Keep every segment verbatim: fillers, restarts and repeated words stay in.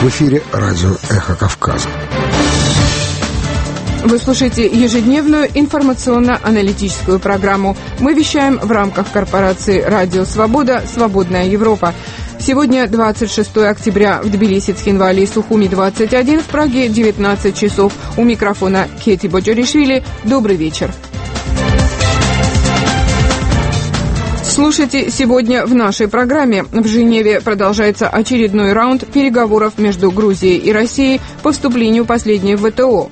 В эфире радио «Эхо Кавказа». Вы слушаете ежедневную информационно-аналитическую программу. Мы вещаем в рамках корпорации «Радио Свобода. Свободная Европа». Сегодня двадцать шестое октября. В Тбилиси, Цхинвале и Сухуми двадцать один, в Праге девятнадцать часов. У микрофона Кети Боджаришвили. Добрый вечер. Слушайте сегодня в нашей программе. В Женеве продолжается очередной раунд переговоров между Грузией и Россией по вступлению последней в ВТО.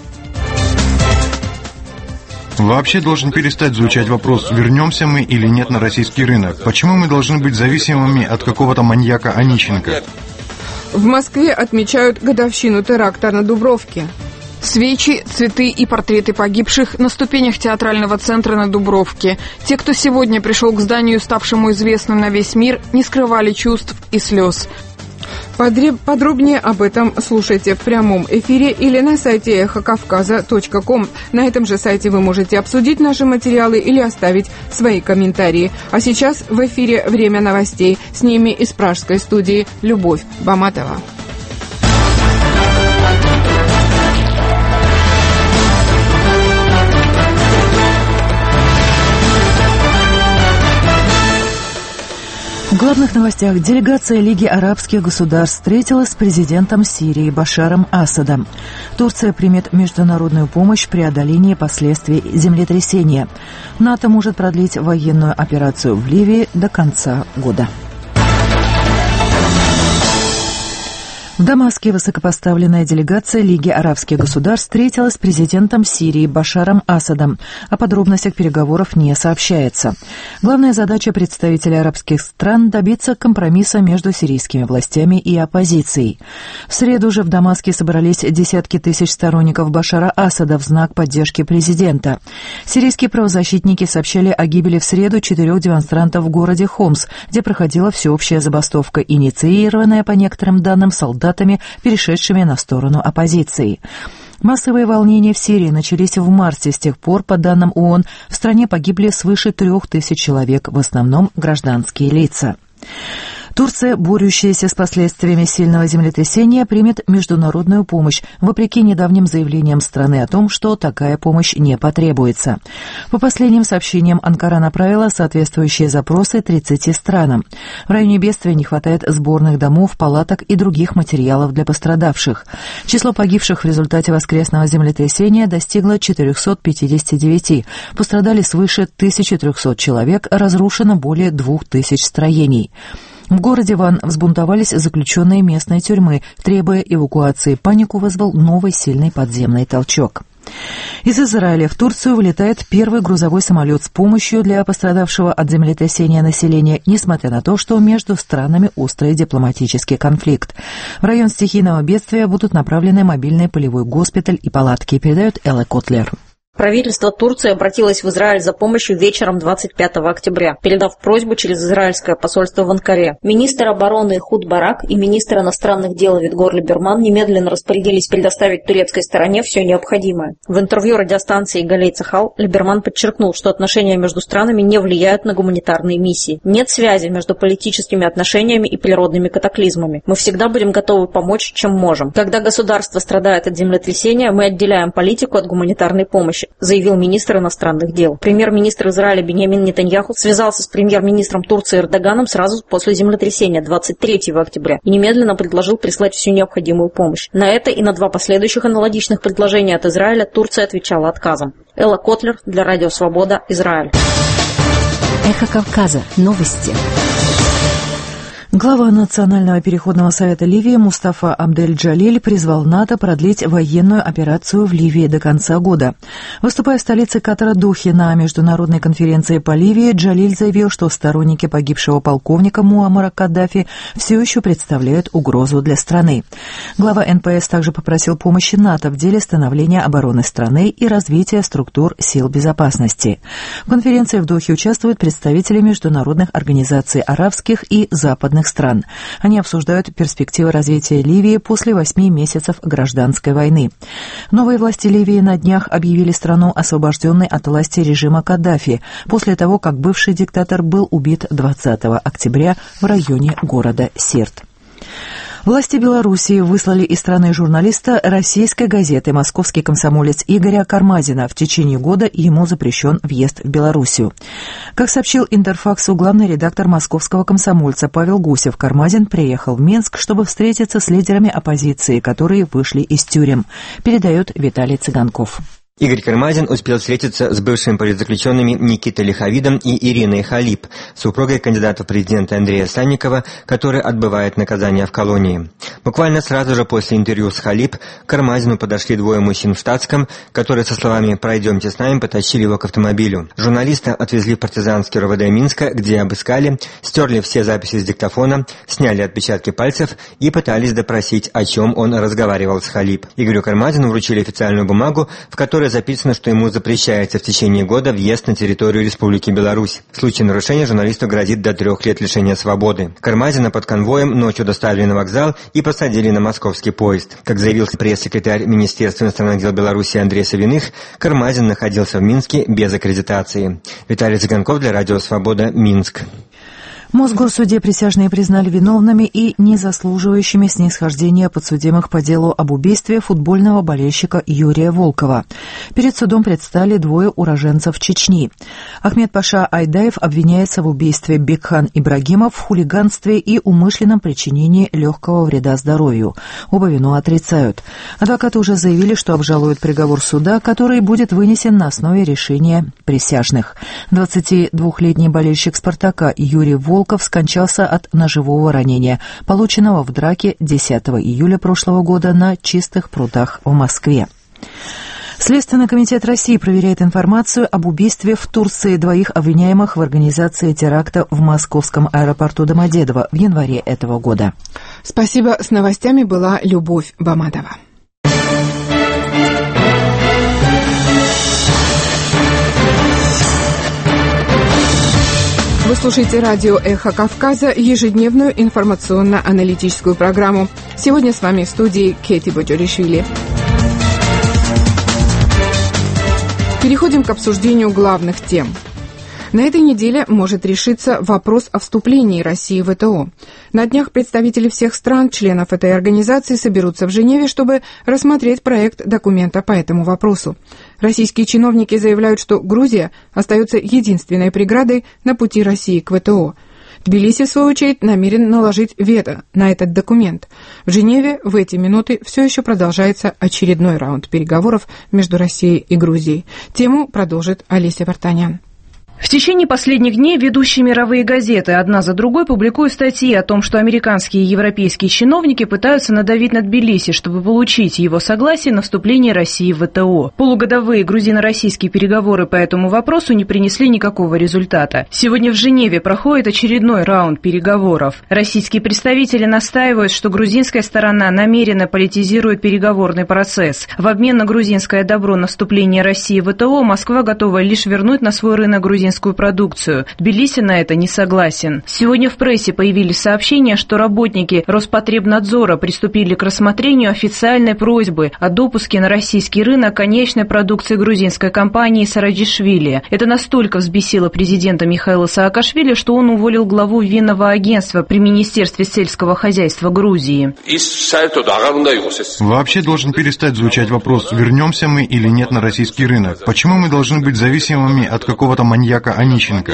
Вообще должен перестать звучать вопрос, вернемся мы или нет на российский рынок. Почему мы должны быть зависимыми от какого-то маньяка Онищенко? В Москве отмечают годовщину теракта на Дубровке. Свечи, цветы и портреты погибших на ступенях театрального центра на Дубровке. Те, кто сегодня пришел к зданию, ставшему известным на весь мир, не скрывали чувств и слез. Подробнее об этом слушайте в прямом эфире или на сайте эхо кавказа точка ком. На этом же сайте вы можете обсудить наши материалы или оставить свои комментарии. А сейчас в эфире «Время новостей». С ними из пражской студии Любовь Баматова. В главных новостях. Делегация Лиги арабских государств встретилась с президентом Сирии Башаром Асадом. Турция примет международную помощь в преодолении последствий землетрясения. НАТО может продлить военную операцию в Ливии до конца года. В Дамаске высокопоставленная делегация Лиги арабских государств встретилась с президентом Сирии Башаром Асадом. О подробностях переговоров не сообщается. Главная задача представителей арабских стран – добиться компромисса между сирийскими властями и оппозицией. В среду же в Дамаске собрались десятки тысяч сторонников Башара Асада в знак поддержки президента. Сирийские правозащитники сообщали о гибели в среду четырех демонстрантов в городе Хомс, где проходила всеобщая забастовка, инициированная, по некоторым данным, солдатами, перешедшими на сторону оппозиции. Массовые волнения в Сирии начались в марте. С тех пор, по данным ООН, в стране погибли свыше трех тысяч человек, в основном гражданские лица. Турция, борющаяся с последствиями сильного землетрясения, примет международную помощь, вопреки недавним заявлениям страны о том, что такая помощь не потребуется. По последним сообщениям, Анкара направила соответствующие запросы тридцати странам. В районе бедствия не хватает сборных домов, палаток и других материалов для пострадавших. Число погибших в результате воскресного землетрясения достигло четырехсот пятидесяти девяти. Пострадали свыше тысячи трехсот человек, разрушено более двух тысяч строений. В городе Ван взбунтовались заключенные местной тюрьмы, требуя эвакуации. Панику вызвал новый сильный подземный толчок. Из Израиля в Турцию вылетает первый грузовой самолет с помощью для пострадавшего от землетрясения населения, несмотря на то, что между странами острый дипломатический конфликт. В район стихийного бедствия будут направлены мобильный полевой госпиталь и палатки, передает Элла Котлер. Правительство Турции обратилось в Израиль за помощью вечером двадцать пятого октября, передав просьбу через израильское посольство в Анкаре. Министр обороны Худ Барак и министр иностранных дел Витгор Либерман немедленно распорядились предоставить турецкой стороне все необходимое. В интервью радиостанции Галей Цахал Либерман подчеркнул, что отношения между странами не влияют на гуманитарные миссии. Нет связи между политическими отношениями и природными катаклизмами. Мы всегда будем готовы помочь, чем можем. Когда государство страдает от землетрясения, мы отделяем политику от гуманитарной помощи, заявил министр иностранных дел. Премьер-министр Израиля Биньямин Нетаньяху связался с премьер-министром Турции Эрдоганом сразу после землетрясения двадцать третьего октября и немедленно предложил прислать всю необходимую помощь. На это и на два последующих аналогичных предложения от Израиля Турция отвечала отказом. Элла Котлер для Радио Свобода, Израиль. Эхо Кавказа. Новости. Глава Национального переходного совета Ливии Мустафа Абдель-Джалиль призвал НАТО продлить военную операцию в Ливии до конца года. Выступая в столице Катара Дохе на международной конференции по Ливии, Джалиль заявил, что сторонники погибшего полковника Муаммара Каддафи все еще представляют угрозу для страны. Глава эн пэ эс также попросил помощи НАТО в деле становления обороны страны и развития структур сил безопасности. В конференции в Дохе участвуют представители международных организаций арабских и западных стран. Они обсуждают перспективы развития Ливии после восьми месяцев гражданской войны. Новые власти Ливии на днях объявили страну освобожденной от власти режима Каддафи после того, как бывший диктатор был убит двадцатого октября в районе города Сирт. Власти Белоруссии выслали из страны журналиста российской газеты «Московский комсомолец» Игоря Кармазина. В течение года ему запрещен въезд в Белоруссию. Как сообщил Интерфаксу главный редактор «Московского комсомольца» Павел Гусев, Кармазин приехал в Минск, чтобы встретиться с лидерами оппозиции, которые вышли из тюрем. Передает Виталий Цыганков. Игорь Кармазин успел встретиться с бывшими политзаключенными Никитой Лиховидом и Ириной Халип, супругой кандидата в президенты Андрея Санникова, который отбывает наказание в колонии. Буквально сразу же после интервью с Халип к Кармазину подошли двое мужчин в штатском, которые со словами «пройдемте с нами» потащили его к автомобилю. Журналиста отвезли в партизанский РОВД Минска, где обыскали, стерли все записи с диктофона, сняли отпечатки пальцев и пытались допросить, о чем он разговаривал с Халип. Игорю Кармазину вручили официальную бумагу, в которой записано, что ему запрещается в течение года въезд на территорию Республики Беларусь. В случае нарушения журналисту грозит до трех лет лишения свободы. Кармазина под конвоем ночью доставили на вокзал и посадили на московский поезд. Как заявил пресс-секретарь Министерства иностранных дел Беларуси Андрей Савиных, Кармазин находился в Минске без аккредитации. Виталий Цыганков для Радио Свобода, Минск. В Мосгорсуде присяжные признали виновными и незаслуживающими снисхождения подсудимых по делу об убийстве футбольного болельщика Юрия Волкова. Перед судом предстали двое уроженцев Чечни. Ахмед Паша Айдаев обвиняется в убийстве Бекхан Ибрагимов, в хулиганстве и умышленном причинении легкого вреда здоровью. Оба вину отрицают. Адвокаты уже заявили, что обжалуют приговор суда, который будет вынесен на основе решения присяжных. двадцатидвухлетний болельщик «Спартака» Юрий Волков скончался от ножевого ранения, полученного в драке десятого июля прошлого года на Чистых прудах в Москве. Следственный комитет России проверяет информацию об убийстве в Турции двоих обвиняемых в организации теракта в московском аэропорту Домодедово в январе этого года. Спасибо. С новостями была Любовь Бамадова. Вы слушаете радио «Эхо Кавказа», ежедневную информационно-аналитическую программу. Сегодня с вами в студии Кэти Боджоришвили. Переходим к обсуждению главных тем. На этой неделе может решиться вопрос о вступлении России в ВТО. На днях представители всех стран, членов этой организации, соберутся в Женеве, чтобы рассмотреть проект документа по этому вопросу. Российские чиновники заявляют, что Грузия остается единственной преградой на пути России к ВТО. Тбилиси, в свою очередь, намерен наложить вето на этот документ. В Женеве в эти минуты все еще продолжается очередной раунд переговоров между Россией и Грузией. Тему продолжит Олеся Вартанян. В течение последних дней ведущие мировые газеты одна за другой публикуют статьи о том, что американские и европейские чиновники пытаются надавить на Тбилиси, чтобы получить его согласие на вступление России в ВТО. Полугодовые грузино-российские переговоры по этому вопросу не принесли никакого результата. Сегодня в Женеве проходит очередной раунд переговоров. Российские представители настаивают, что грузинская сторона намеренно политизирует переговорный процесс. В обмен на грузинское добро на вступление России в ВТО Москва готова лишь вернуть на свой рынок грузинскую продукцию. Тбилиси на это не согласен. Сегодня в прессе появились сообщения, что работники Роспотребнадзора приступили к рассмотрению официальной просьбы о допуске на российский рынок конечной продукции грузинской компании Сараджишвили. Это настолько взбесило президента Михаила Саакашвили, что он уволил главу винного агентства при Министерстве сельского хозяйства Грузии. Вообще должен перестать звучать вопрос, вернемся мы или нет на российский рынок. Почему мы должны быть зависимыми от какого-то маньяка Онищенко?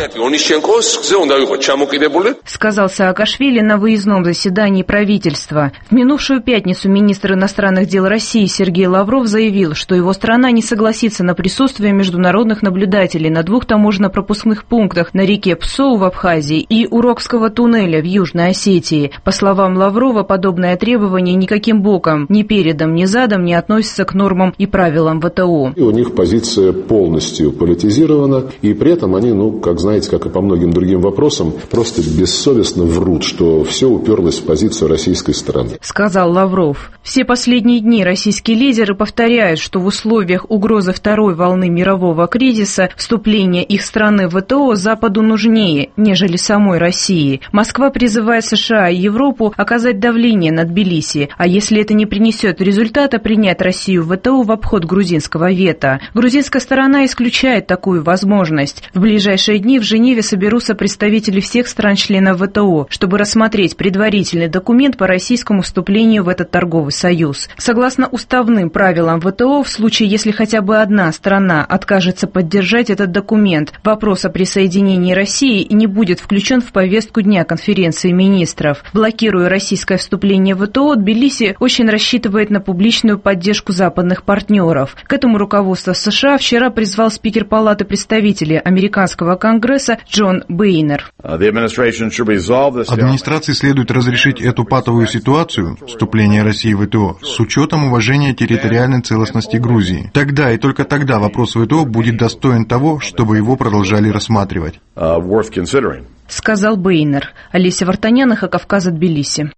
Сказал Саакашвили на выездном заседании правительства. В минувшую пятницу министр иностранных дел России Сергей Лавров заявил, что его страна не согласится на присутствие международных наблюдателей на двух таможенно-пропускных пунктах на реке Псоу в Абхазии и Урокского туннеля в Южной Осетии. По словам Лаврова, подобное требование никаким боком, ни передом, ни задом не относится к нормам и правилам ВТО. У них позиция полностью политизирована, и при этом они, ну, как знаете, как и по многим другим вопросам, просто бессовестно врут, что все уперлось в позицию российской стороны. Сказал Лавров. Все последние дни российские лидеры повторяют, что в условиях угрозы второй волны мирового кризиса вступление их страны в ВТО Западу нужнее, нежели самой России. Москва призывает США и Европу оказать давление на Тбилиси, а если это не принесет результата, принять Россию в ВТО в обход грузинского вето. Грузинская сторона исключает такую возможность. В В ближайшие дни в Женеве соберутся представители всех стран-членов ВТО, чтобы рассмотреть предварительный документ по российскому вступлению в этот торговый союз. Согласно уставным правилам ВТО, в случае, если хотя бы одна страна откажется поддержать этот документ, вопрос о присоединении России не будет включен в повестку дня конференции министров. Блокируя российское вступление в ВТО, Тбилиси очень рассчитывает на публичную поддержку западных партнеров. К этому руководство США вчера призвал спикер Палаты представителей Американского конгресса Джон Бейнер. Администрации следует разрешить эту патовую ситуацию, вступление России в ВТО, с учетом уважения территориальной целостности Грузии. Тогда и только тогда вопрос ВТО будет достоин того, чтобы его продолжали рассматривать. Сказал Бейнер. Олеся Вартанян, Эхо Кавказа, Тбилиси.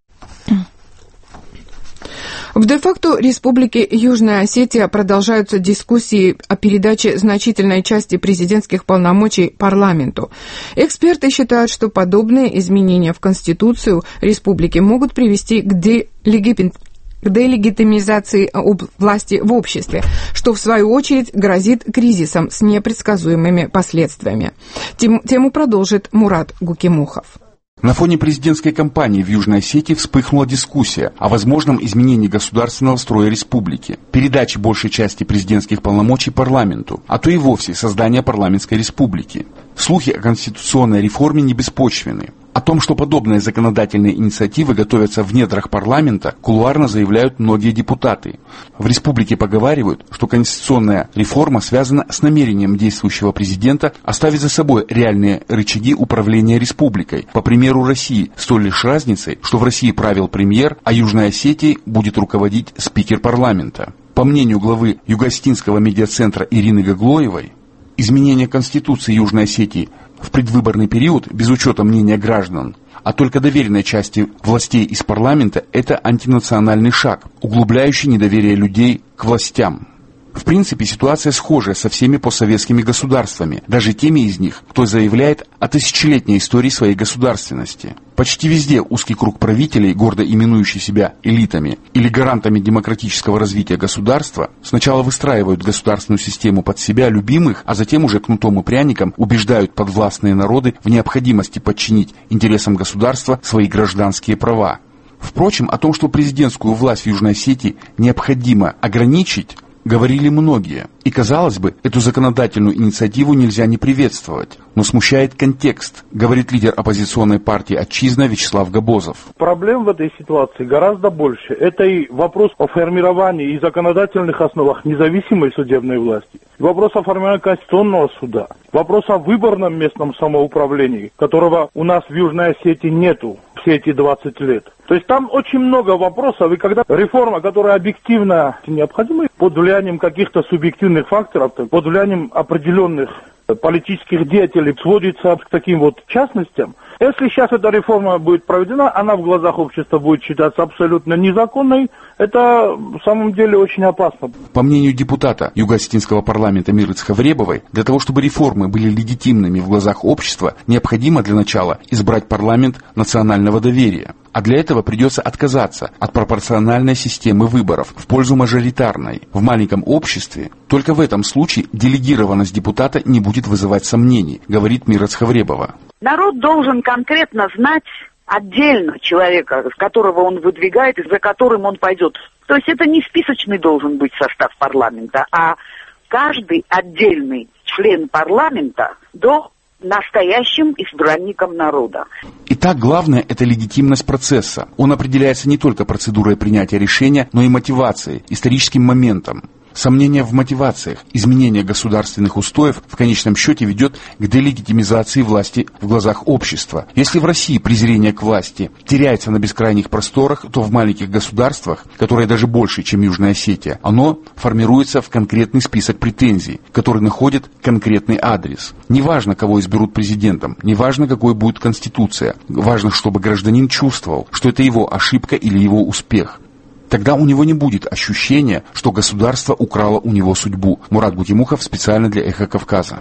В де-факто Республике Южная Осетия продолжаются дискуссии о передаче значительной части президентских полномочий парламенту. Эксперты считают, что подобные изменения в Конституцию республики могут привести к делегитимизации к делегитимизации власти в обществе, что в свою очередь грозит кризисом с непредсказуемыми последствиями. Тему продолжит Мурат Гукимухов. На фоне президентской кампании в Южной Осетии вспыхнула дискуссия о возможном изменении государственного строя республики, передаче большей части президентских полномочий парламенту, а то и вовсе создания парламентской республики. Слухи о конституционной реформе не беспочвенны. О том, что подобные законодательные инициативы готовятся в недрах парламента, кулуарно заявляют многие депутаты. В республике поговаривают, что конституционная реформа связана с намерением действующего президента оставить за собой реальные рычаги управления республикой, по примеру России, с той лишь разницей, что в России правил премьер, а Южной Осетией будет руководить спикер парламента. По мнению главы Юго-Осетинского медиацентра Ирины Гаглоевой, изменение Конституции Южной Осетии в предвыборный период, без учета мнения граждан, а только доверенной части властей из парламента, это антинациональный шаг, углубляющий недоверие людей к властям. В принципе, ситуация схожая со всеми постсоветскими государствами, даже теми из них, кто заявляет о тысячелетней истории своей государственности. Почти везде узкий круг правителей, гордо именующий себя элитами или гарантами демократического развития государства, сначала выстраивают государственную систему под себя любимых, а затем уже кнутом и пряником убеждают подвластные народы в необходимости подчинить интересам государства свои гражданские права. Впрочем, о том, что президентскую власть в Южной Осетии необходимо ограничить, говорили многие. И, казалось бы, эту законодательную инициативу нельзя не приветствовать. Но смущает контекст, говорит лидер оппозиционной партии «Отчизна» Вячеслав Габозов. Проблем в этой ситуации гораздо больше. Это и вопрос о формировании и законодательных основах независимой судебной власти, вопрос о формировании Конституционного суда, вопрос о выборном местном самоуправлении, которого у нас в Южной Осетии нету все эти двадцать лет. То есть там очень много вопросов, и когда реформа, которая объективно необходима, под влиянием каких-то субъективных факторов, под влиянием определенных политических деятелей сводится к таким вот частностям. Если сейчас эта реформа будет проведена, она в глазах общества будет считаться абсолютно незаконной. Это в самом деле очень опасно. По мнению депутата Юго-Осетинского парламента Миры Цхавребовой, для того, чтобы реформы были легитимными в глазах общества, необходимо для начала избрать парламент национального доверия. А для этого придется отказаться от пропорциональной системы выборов в пользу мажоритарной. В маленьком обществе только в этом случае делегированность депутата не будет вызывать сомнений, говорит Мира Цхавребова. Народ должен конкретно знать отдельно человека, которого он выдвигает и за которым он пойдет. То есть это не списочный должен быть состав парламента, а каждый отдельный член парламента до настоящим избранником народа. Итак, главное – это легитимность процесса. Он определяется не только процедурой принятия решения, но и мотивацией, историческим моментом. Сомнение в мотивациях, изменение государственных устоев в конечном счете ведет к делегитимизации власти в глазах общества. Если в России презрение к власти теряется на бескрайних просторах, то в маленьких государствах, которые даже больше, чем Южная Осетия, оно формируется в конкретный список претензий, который находит конкретный адрес. Неважно, кого изберут президентом, неважно, какой будет конституция, важно, чтобы гражданин чувствовал, что это его ошибка или его успех. Тогда у него не будет ощущения, что государство украло у него судьбу. Мурат Гукимухов специально для «Эхо Кавказа».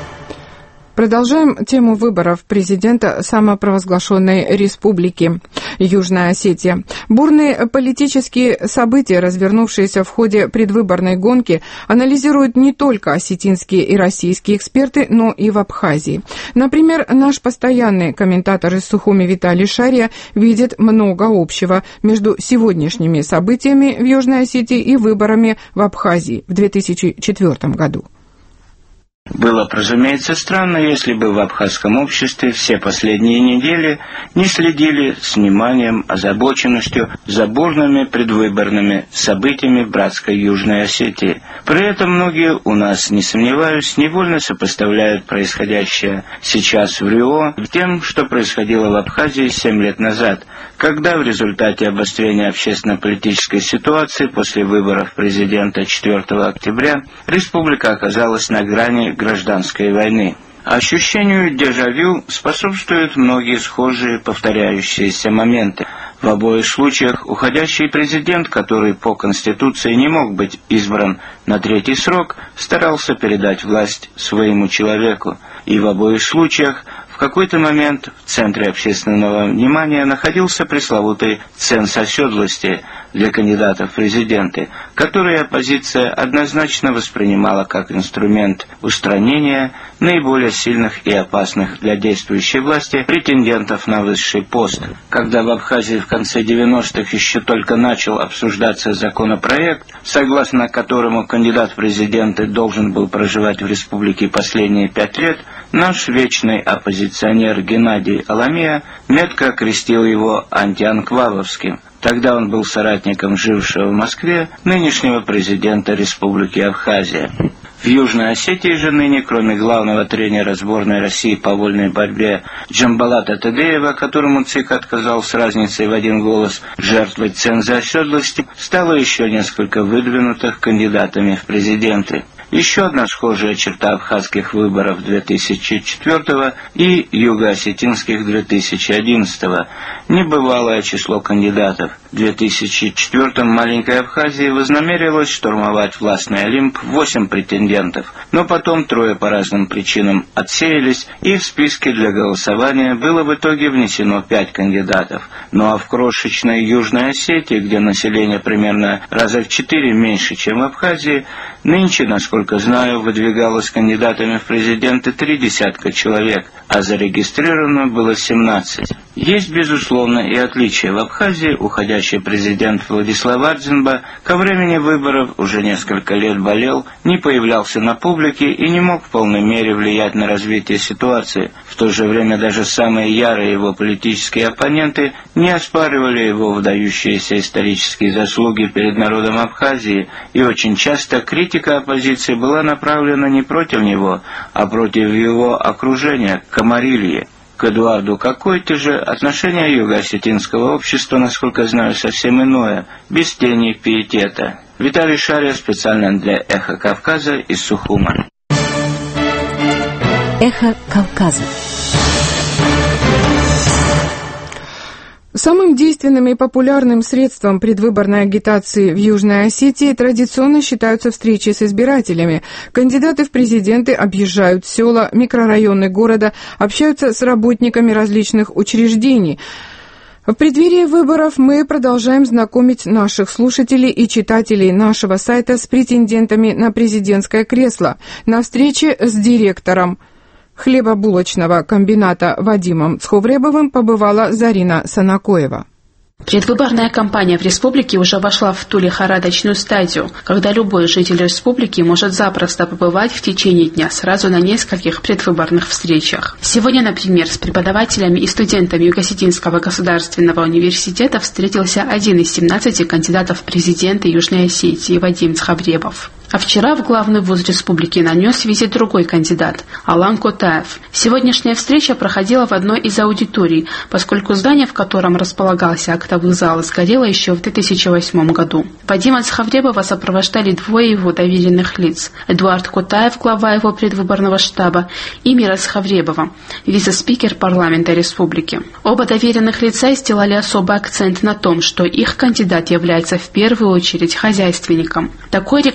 Продолжаем тему выборов президента самопровозглашенной республики. Южная Осетия. Бурные политические события, развернувшиеся в ходе предвыборной гонки, анализируют не только осетинские и российские эксперты, но и в Абхазии. Например, наш постоянный комментатор из Сухуми Виталий Шария видит много общего между сегодняшними событиями в Южной Осетии и выборами в Абхазии в две тысячи четвёртом году. Было бы, разумеется, странно, если бы в абхазском обществе все последние недели не следили с вниманием, озабоченностью за бурными предвыборными событиями братской Южной Осетии. При этом многие у нас, не сомневаюсь, невольно сопоставляют происходящее сейчас в Рио с тем, что происходило в Абхазии семь лет назад, когда в результате обострения общественно-политической ситуации после выборов президента четвёртого октября республика оказалась на грани гражданской войны. Ощущению дежавю способствуют многие схожие повторяющиеся моменты. В обоих случаях уходящий президент, который по Конституции не мог быть избран на третий срок, старался передать власть своему человеку. И в обоих случаях в какой-то момент в центре общественного внимания находился пресловутый ценз оседлости для кандидатов в президенты, которые оппозиция однозначно воспринимала как инструмент устранения наиболее сильных и опасных для действующей власти претендентов на высший пост. Когда в Абхазии в конце девяностых еще только начал обсуждаться законопроект, согласно которому кандидат в президенты должен был проживать в республике последние пять лет, наш вечный оппозиционер Геннадий Аламия метко окрестил его антианклавовским. Тогда он был соратником жившего в Москве нынешнего президента Республики Абхазия. В Южной Осетии же ныне, кроме главного тренера сборной России по вольной борьбе Джамбалата Тадеева, которому ЦИК отказал с разницей в один голос, жертвой ценза оседлости, стало еще несколько выдвинутых кандидатами в президенты. Еще одна схожая черта абхазских выборов две тысячи четвёртого и юго-осетинских две тысячи одиннадцатого – небывалое число кандидатов. В две тысячи четвёртом маленькая Абхазия вознамерилась штурмовать властный Олимп восемь претендентов, но потом трое по разным причинам отсеялись, и в списке для голосования было в итоге внесено пять кандидатов. Ну а в крошечной Южной Осетии, где население примерно раза в четыре меньше, чем в Абхазии, нынче, насколько знаю, выдвигалось кандидатами в президенты три десятка человек, а зарегистрировано было семнадцать. Есть, безусловно, и отличия. В Абхазии уходящий президент Владислав Ардзинба ко времени выборов уже несколько лет болел, не появлялся на публике и не мог в полной мере влиять на развитие ситуации. В то же время даже самые ярые его политические оппоненты не оспаривали его выдающиеся исторические заслуги перед народом Абхазии, и очень часто критика оппозиции была направлена не против него, а против его окружения, Камарильи. К Эдуарду Какойте же отношение юго-осетинского общества, насколько знаю, совсем иное, без тени пиетета. Виталий Шария специально для «Эхо Кавказа» из Сухума. «Эхо Кавказа». Самым действенным и популярным средством предвыборной агитации в Южной Осетии традиционно считаются встречи с избирателями. Кандидаты в президенты объезжают села, микрорайоны города, общаются с работниками различных учреждений. В преддверии выборов мы продолжаем знакомить наших слушателей и читателей нашего сайта с претендентами на президентское кресло. На встрече с директором хлебобулочного комбината Вадимом Цховребовым побывала Зарина Санакоева. Предвыборная кампания в республике уже вошла в ту лихорадочную стадию, когда любой житель республики может запросто побывать в течение дня сразу на нескольких предвыборных встречах. Сегодня, например, с преподавателями и студентами Юго-Осетинского государственного университета встретился один из семнадцати кандидатов в президенты Южной Осетии Вадим Цховребов. А вчера в главный вуз республики нанес визит другой кандидат – Алан Котаев. Сегодняшняя встреча проходила в одной из аудиторий, поскольку здание, в котором располагался актовый зал, сгорело еще в две тысячи восьмом году. Вадима Цховребова сопровождали двое его доверенных лиц – Эдуард Котаев, глава его предвыборного штаба, и Мира Цховребова, вице-спикер парламента республики. Оба доверенных лица сделали особый акцент на том, что их кандидат является в первую очередь хозяйственником. Такой рекламный ход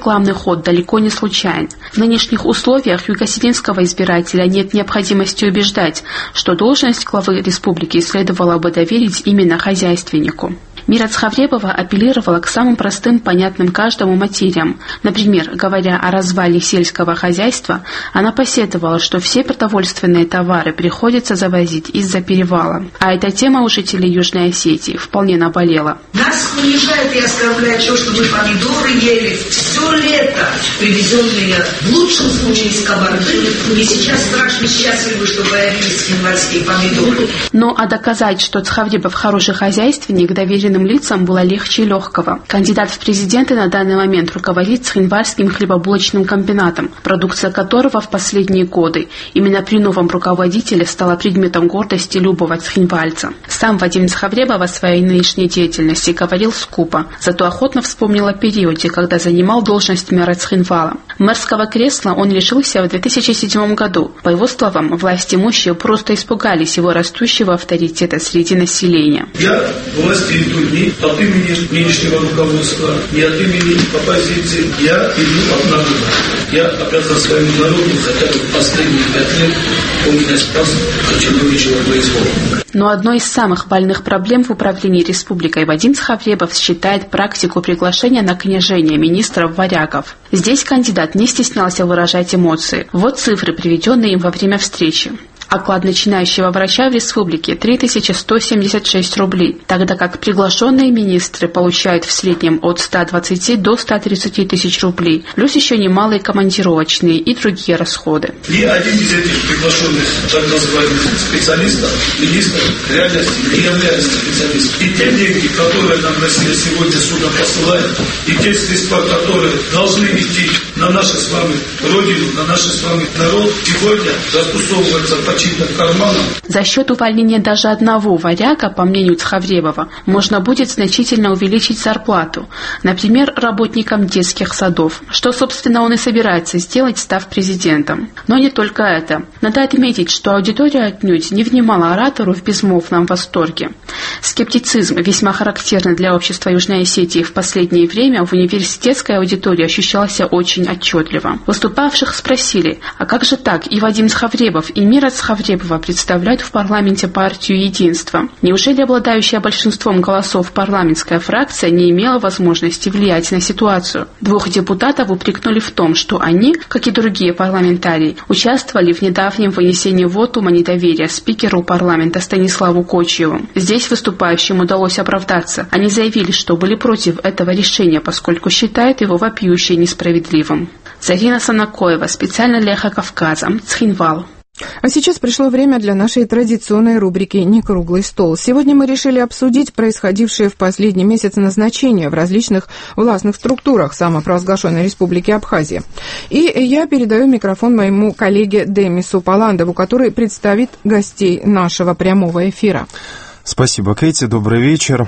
ход далеко не случайен. В нынешних условиях юго-осетинского избирателя нет необходимости убеждать, что должность главы республики следовало бы доверить именно хозяйственнику. Мира Цхавребова апеллировала к самым простым, понятным каждому материям. Например, говоря о развале сельского хозяйства, она посетовала, что все продовольственные товары приходится завозить из-за перевала. А эта тема у жителей Южной Осетии вполне наболела. Нас унижают и оскорбляют то, что мы помидоры ели все лето, привезенные в лучшем случае из Кабарды, и сейчас страшно счастливы, что появились январские помидоры. Ну а доказать, что Цхавребов хороший хозяйственник, доверенным лицам было легче легкого. Кандидат в президенты на данный момент руководит Цхинвальским хлебобулочным комбинатом, продукция которого в последние годы именно при новом руководителе стала предметом гордости любого цхинвальца. Сам Вадим Цхавребов о своей нынешней деятельности говорил скупо, зато охотно вспомнил о периоде, когда занимал должность мэра Цхинвала. Мэрского кресла он лишился в две тысячи седьмом году. По его словам, власть имущие просто испугались его растущего авторитета среди населения. Я власти иду не от имени нынешнего руководства, не от имени оппозиции, я иду от народа. Я обязан своему народу хотя бы последние пять лет, он меня спас от чиновничьего произвола. Но одной из самых больных проблем в управлении республикой Вадим Цхавребов считает практику приглашения на княжение министров-варягов. Здесь кандидат не стеснялся выражать эмоции. Вот цифры, приведенные им во время встречи. Оклад начинающего врача в республике три тысячи сто семьдесят шесть рублей, тогда как приглашенные министры получают в среднем от ста двадцати до ста тридцати тысяч рублей, плюс еще немалые командировочные и другие расходы. Ни один из этих приглашенных так называемых специалистов, министров, в реальности не является специалистом. И те деньги, которые нам Россия сегодня сюда посылает, и те средства, которые должны идти на нашу с вами родину, на наш с вами народ, сегодня застосовываются по чьим-то карманам. За счет увольнения даже одного варяга, по мнению Цхавребова, можно будет значительно увеличить зарплату. Например, работникам детских садов, что, собственно, он и собирается сделать, став президентом. Но не только это. Надо отметить, что аудитория отнюдь не внимала оратору в безмолвном восторге. Скептицизм, весьма характерный для общества Южной Осетии в последнее время, в университетской аудитории ощущался очень отчетливо. Выступавших спросили, а как же так, и Вадим Цхавребов, и Мира Цхавребова представляют в парламенте партию «Единство». Неужели обладающая большинством голосов парламентская фракция не имела возможности влиять на ситуацию? Двух депутатов упрекнули в том, что они, как и другие парламентарии, участвовали в недавнем вынесении вотума недоверия спикеру парламента Станиславу Кочьеву. Здесь выступающим удалось оправдаться. Они заявили, что были против этого решения, поскольку считают его вопиюще несправедливым. Зарина Санакоева, специально для Эхо Кавказа, Цхинвал. А сейчас пришло время для нашей традиционной рубрики «Некруглый стол». Сегодня мы решили обсудить происходившие в последний месяц назначения в различных властных структурах самопровозглашенной Республики Абхазия. И я передаю микрофон моему коллеге Демису Паландову, который представит гостей нашего прямого эфира. Спасибо, Кэти. Добрый вечер.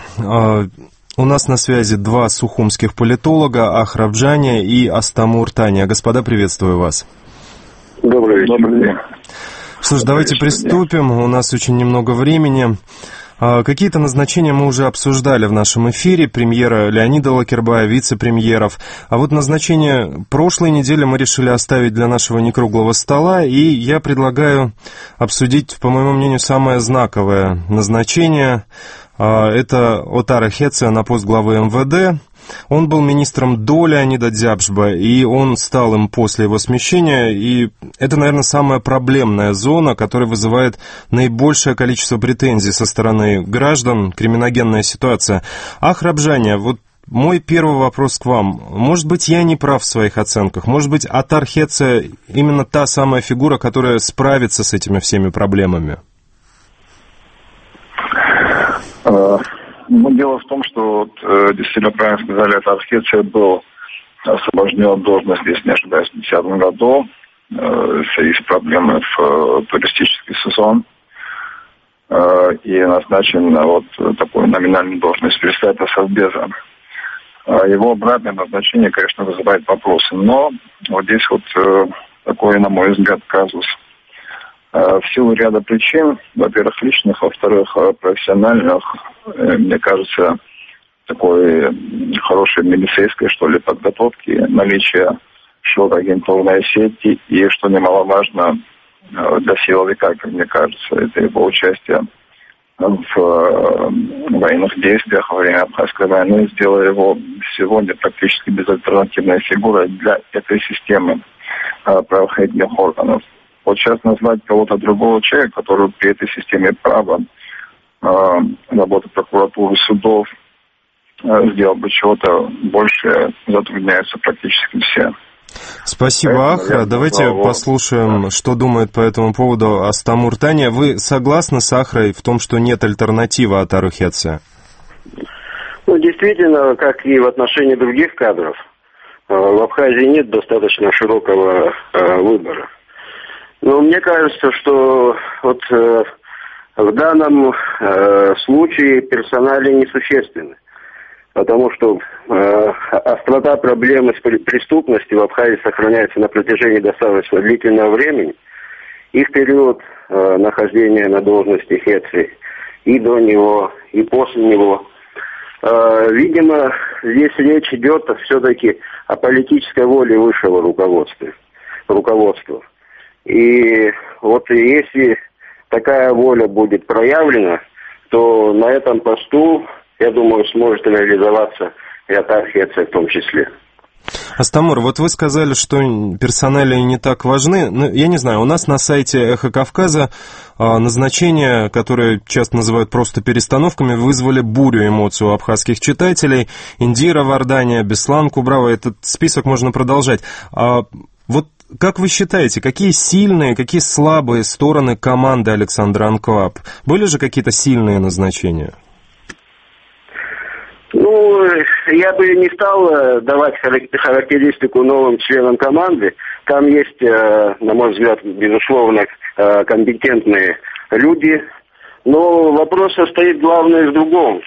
У нас на связи два сухумских политолога, Ахраб Джаня и Астамур Таня. Господа, приветствую вас. Добрый вечер. Добрый день. Что ж, давайте приступим. У нас очень немного времени. Какие-то назначения мы уже обсуждали в нашем эфире. Премьера Леонида Лакербая, вице-премьеров. А вот назначение прошлой недели мы решили оставить для нашего некруглого стола. И я предлагаю обсудить, по моему мнению, самое знаковое назначение. Это Отара Хеция на пост главы эм вэ дэ. Он был министром до Леонида Дзябшба, и он стал им после его смещения, и это, наверное, самая проблемная зона, которая вызывает наибольшее количество претензий со стороны граждан, криминогенная ситуация. Ахраб Джаня, вот мой первый вопрос к вам. Может быть, я не прав в своих оценках, может быть, Отар Хеция именно та самая фигура, которая справится с этими всеми проблемами? Ну, дело в том, что, вот, действительно правильно сказали, Отар Хеция был освобожден от должности, если не ошибаюсь, в две тысячи десятом году в связи с проблемой в туристический сезон и назначен на вот такую номинальную должность председателя Совбеза. Его обратное назначение, конечно, вызывает вопросы, но вот здесь вот такой, на мой взгляд, казус. В силу ряда причин, во-первых, личных, во-вторых, профессиональных, мне кажется, такой хорошей милицейской, что ли, подготовки, наличие широкой агентурной сети и, что немаловажно для силовика, как мне кажется, это его участие в военных действиях во время Абхазской войны, сделало его сегодня практически безальтернативной фигурой для этой системы правоохранительных органов. Вот сейчас назвать кого-то другого человека, который при этой системе права, работы прокуратуры, судов, сделал бы чего-то больше, затрудняются практически все. Спасибо, Ахра. Давайте слово. послушаем, да. что думает по этому поводу Астамур. Таня, вы согласны с Ахрой в том, что нет альтернативы Атару Хетсе? Ну, действительно, как и в отношении других кадров, в Абхазии нет достаточно широкого выбора. Но мне кажется, что вот в данном случае персонали несущественны. Потому что э, острота проблемы с преступностью в Абхазии сохраняется на протяжении достаточно длительного времени. И в период э, нахождения на должности Хетсе, и до него, и после него. Э, видимо, здесь речь идет все-таки о политической воле высшего руководства. руководства. И вот если такая воля будет проявлена, то на этом посту, я думаю, сможет реализоваться и Атар Хетсе в том числе. Астамур, вот вы сказали, что персоналии не так важны. Ну, я не знаю, у нас на сайте «Эхо Кавказа» назначения, которые часто называют просто перестановками, вызвали бурю эмоций у абхазских читателей. Индира Вардания, Беслан Кубрава, этот список можно продолжать. А вот как вы считаете, какие сильные, какие слабые стороны команды Александра Анкваб? Были же какие-то сильные назначения? Ну, я бы не стал давать характеристику новым членам команды. Там есть, на мой взгляд, безусловно, компетентные люди. Но вопрос состоит главное в другом.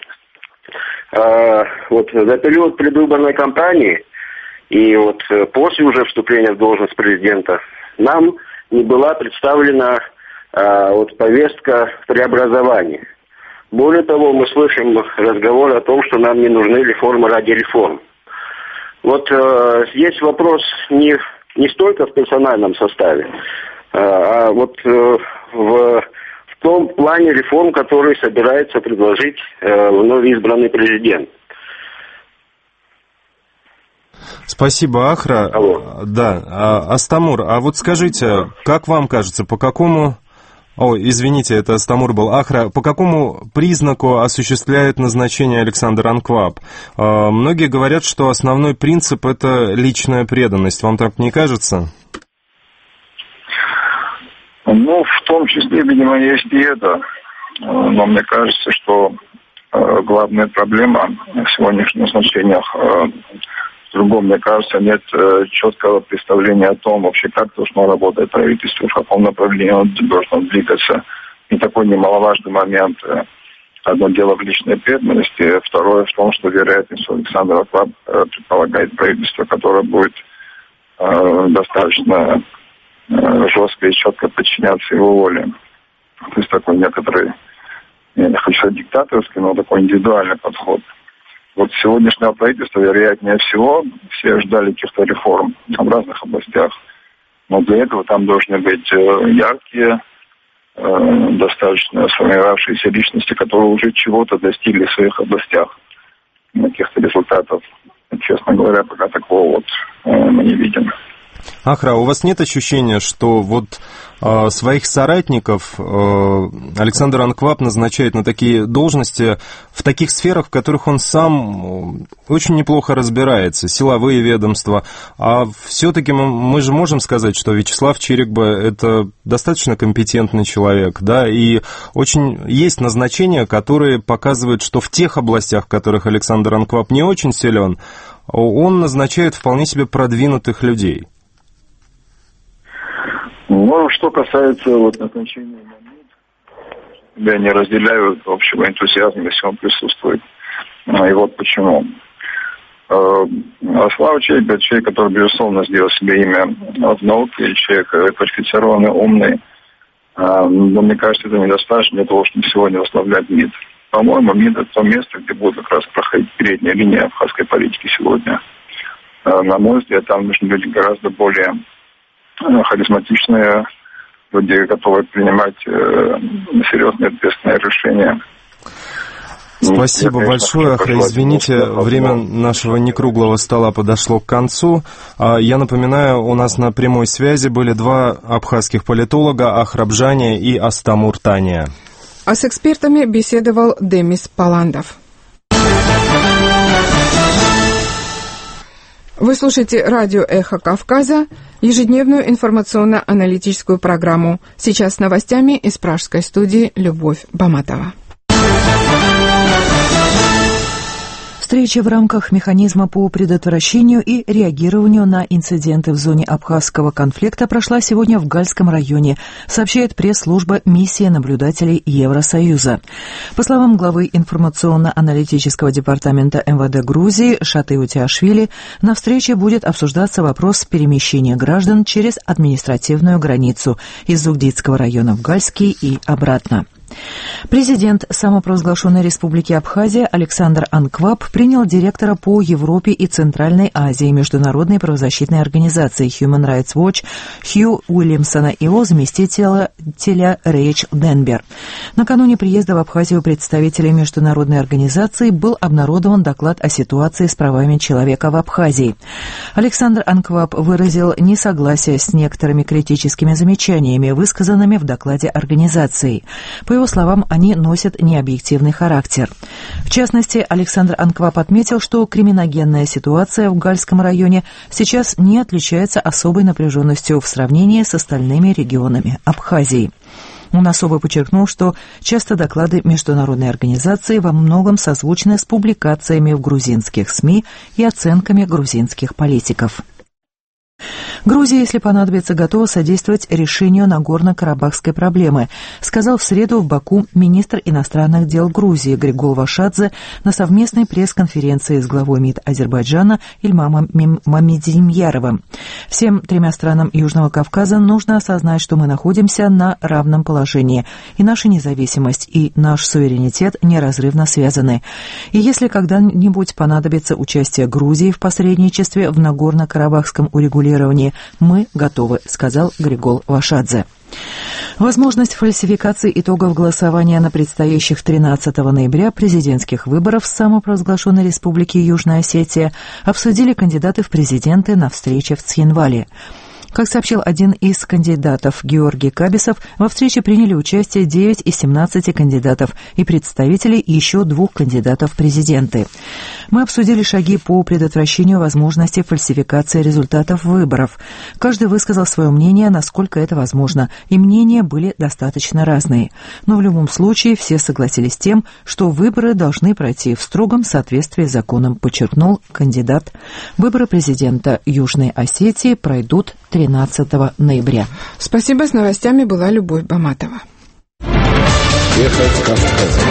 Вот за период предвыборной кампании и вот после уже вступления в должность президента нам не была представлена вот повестка преобразования. Более того, мы слышим разговор о том, что нам не нужны реформы ради реформ. Вот э, здесь вопрос не, не столько в персональном составе, э, а вот э, в, в том плане реформ, которые собирается предложить э, вновь избранный президент. Спасибо, Ахра. Алло. Да, а, Астамур, а вот скажите, как вам кажется, по какому... О, извините, это Астамур был. Ахра, по какому признаку осуществляет назначение Александр Анкваб? Э, многие говорят, что основной принцип – это личная преданность. Вам так не кажется? Ну, в том числе, видимо, есть и это. Но мне кажется, что э, главная проблема в сегодняшних назначениях э, в другом, мне кажется, нет э, четкого представления о том, вообще как должно работать правительство, в каком направлении оно должно двигаться. И такой немаловажный момент. Одно дело в личной преданности, второе в том, что вероятность у Александра Анкваб э, предполагает правительство, которое будет э, достаточно э, жестко и четко подчиняться его воле. То есть такой некоторый, я не хочу сказать диктаторский, но такой индивидуальный подход. Вот сегодняшнего правительства, вероятнее всего, все ждали каких-то реформ в разных областях. Но для этого там должны быть яркие, достаточно сформировавшиеся личности, которые уже чего-то достигли в своих областях. Каких-то результатов, честно говоря, пока такого вот мы не видим. Ахра, у вас нет ощущения, что вот э, своих соратников э, Александр Анкваб назначает на такие должности в таких сферах, в которых он сам очень неплохо разбирается, силовые ведомства, а все-таки мы, мы же можем сказать, что Вячеслав Чирикба – это достаточно компетентный человек, да, и очень есть назначения, которые показывают, что в тех областях, в которых Александр Анкваб не очень силен, он назначает вполне себе продвинутых людей. Ну, что касается вот назначения я не разделяю общего энтузиазма, если он присутствует. И вот почему. Слава Чирикба, человек, который, безусловно, сделал себе имя в науке, человек квалифицированный, умный. Но мне кажется, это недостаточно для того, чтобы сегодня возглавлять МИД. по-моему, МИД — это то место, где будет как раз проходить передняя линия абхазской политики сегодня. На мой взгляд, там нужны люди гораздо более харизматичные, люди, готовые принимать серьезные ответственные решения. Спасибо большое. Извините, время нашего некруглого стола подошло к концу. Я напоминаю, у нас на прямой связи были два абхазских политолога, Ахрабжания и Астамуртания. А с экспертами беседовал Демис Паландов. Вы слушаете радио «Эхо Кавказа», ежедневную информационно-аналитическую программу. Сейчас с новостями из пражской студии Любовь Баматова. Встреча в рамках механизма по предотвращению и реагированию на инциденты в зоне абхазского конфликта прошла сегодня в Гальском районе, сообщает пресс-служба миссии наблюдателей Евросоюза. По словам главы информационно-аналитического департамента эм вэ дэ Грузии Шаты Утиашвили, на встрече будет обсуждаться вопрос перемещения граждан через административную границу из Зугдидского района в Гальский и обратно. Президент самопровозглашенной республики Абхазия Александр Анкваб принял директора по Европе и Центральной Азии международной правозащитной организации Human Rights Watch Хью Уильямсона и его заместителя Рейч Денбер. Накануне приезда в Абхазию представителей международной организации был обнародован доклад о ситуации с правами человека в Абхазии. Александр Анкваб выразил несогласие с некоторыми критическими замечаниями, высказанными в докладе организации. По его словам, они носят необъективный характер. В частности, Александр Анкваб отметил, что криминогенная ситуация в Гальском районе сейчас не отличается особой напряженностью в сравнении с остальными регионами Абхазии. Он особо подчеркнул, что часто доклады международной организации во многом созвучны с публикациями в грузинских СМИ и оценками грузинских политиков. Грузия, если понадобится, готова содействовать решению Нагорно-Карабахской проблемы, сказал в среду в Баку министр иностранных дел Грузии Григол Вашадзе на совместной пресс-конференции с главой МИД Азербайджана Ильмамом Мамедимьяровым. Всем тремя странам Южного Кавказа нужно осознать, что мы находимся на равном положении, и наша независимость и наш суверенитет неразрывно связаны. И если когда-нибудь понадобится участие Грузии в посредничестве в Нагорно-Карабахском урегулировании, мы готовы, сказал Григол Вашадзе. Возможность фальсификации итогов голосования на предстоящих тринадцатого ноября президентских выборов в самопровозглашенной республике Южная Осетия обсудили кандидаты в президенты на встрече в Цхинвале. Как сообщил один из кандидатов, Георгий Кабисов, во встрече приняли участие девять из семнадцати кандидатов и представители еще двух кандидатов в президенты. Мы обсудили шаги по предотвращению возможности фальсификации результатов выборов. Каждый высказал свое мнение, насколько это возможно, и мнения были достаточно разные. Но в любом случае все согласились с тем, что выборы должны пройти в строгом соответствии с законом, подчеркнул кандидат. Выборы президента Южной Осетии пройдут тринадцатого ноября. Спасибо. С новостями была Любовь Баматова. Эхо Кавказа.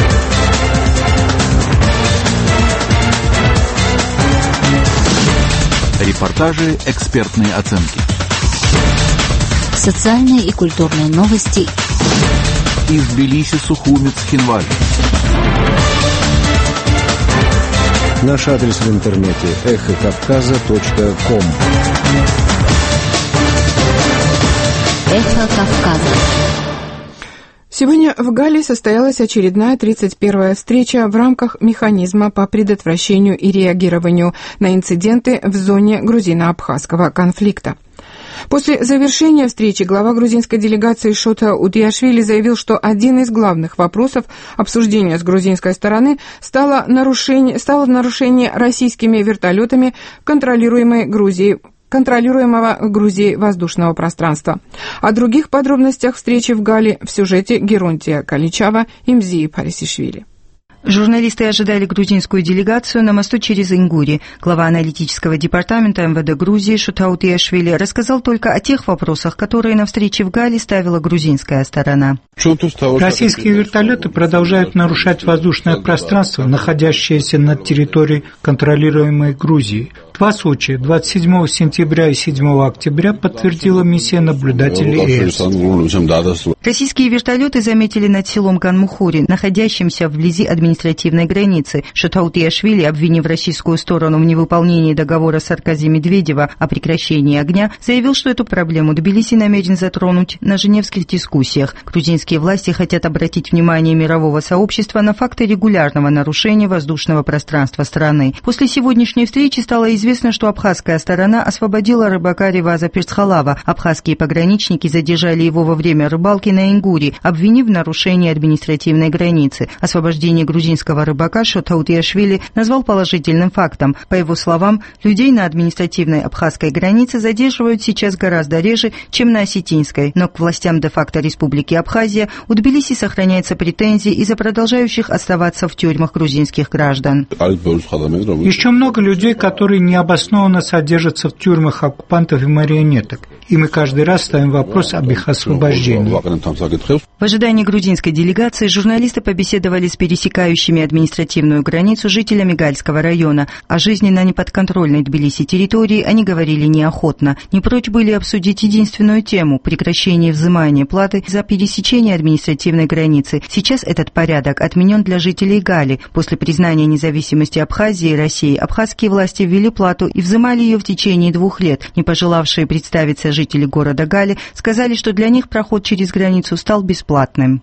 Репортажи, экспертные оценки. Социальные и культурные новости. Из Тбилиси, Сухуми, Цхинваль. Наш адрес в интернете эхо кавказа точка ком. Эхо Кавказа. Сегодня в Галле состоялась очередная тридцать первая встреча в рамках механизма по предотвращению и реагированию на инциденты в зоне грузино-абхазского конфликта. После завершения встречи глава грузинской делегации Шота Утиашвили заявил, что один из главных вопросов обсуждения с грузинской стороны стало нарушение, стало нарушение российскими вертолетами контролируемой Грузией контролируемого Грузией воздушного пространства. О других подробностях встречи в Галле в сюжете Геронтия Каличава и Мзии Парисишвили. Журналисты ожидали грузинскую делегацию на мосту через Ингури. Глава аналитического департамента эм вэ дэ Грузии Шота Утиашвили рассказал только о тех вопросах, которые на встрече в Галле ставила грузинская сторона. Российские вертолеты продолжают нарушать воздушное пространство, находящееся над территорией, контролируемой Грузией. Два случая двадцать седьмого сентября и седьмого октября подтвердила миссия наблюдателей ЭС. Российские вертолеты заметили над селом Ганмухури, находящимся вблизи администрации административной границы. Шотаутиашвили, обвинив российскую сторону в невыполнении договора Саркози-Медведева о прекращении огня, заявил, что эту проблему Тбилиси намерен затронуть на женевских дискуссиях. Грузинские власти хотят обратить внимание мирового сообщества на факты регулярного нарушения воздушного пространства страны. После сегодняшней встречи стало известно, что абхазская сторона освободила рыбака Реваза Перцхалава. Абхазские пограничники задержали его во время рыбалки на Ингуре, обвинив в нарушении административной границы. Освобождение грузинского рыбака Шотаутиашвили назвал положительным фактом. По его словам, людей на административной абхазской границе задерживают сейчас гораздо реже, чем на осетинской, но к властям де-факто Республики Абхазия у Тбилиси сохраняются претензии из-за продолжающих оставаться в тюрьмах грузинских граждан. Еще много людей, которые необоснованно содержатся в тюрьмах оккупантов и марионеток. И мы каждый раз ставим вопрос об их освобождении. В ожидании грузинской делегации журналисты побеседовали с пересекающими административную границу жителями Гальского района. О жизни на неподконтрольной Тбилиси территории они говорили неохотно. Не прочь были обсудить единственную тему – прекращение взимания платы за пересечение административной границы. Сейчас этот порядок отменен для жителей Гали. После признания независимости Абхазии и России абхазские власти ввели плату и взимали ее в течение двух лет. Не пожелавшие представиться жители города Гали сказали, что для них проход через границу стал бесплатным.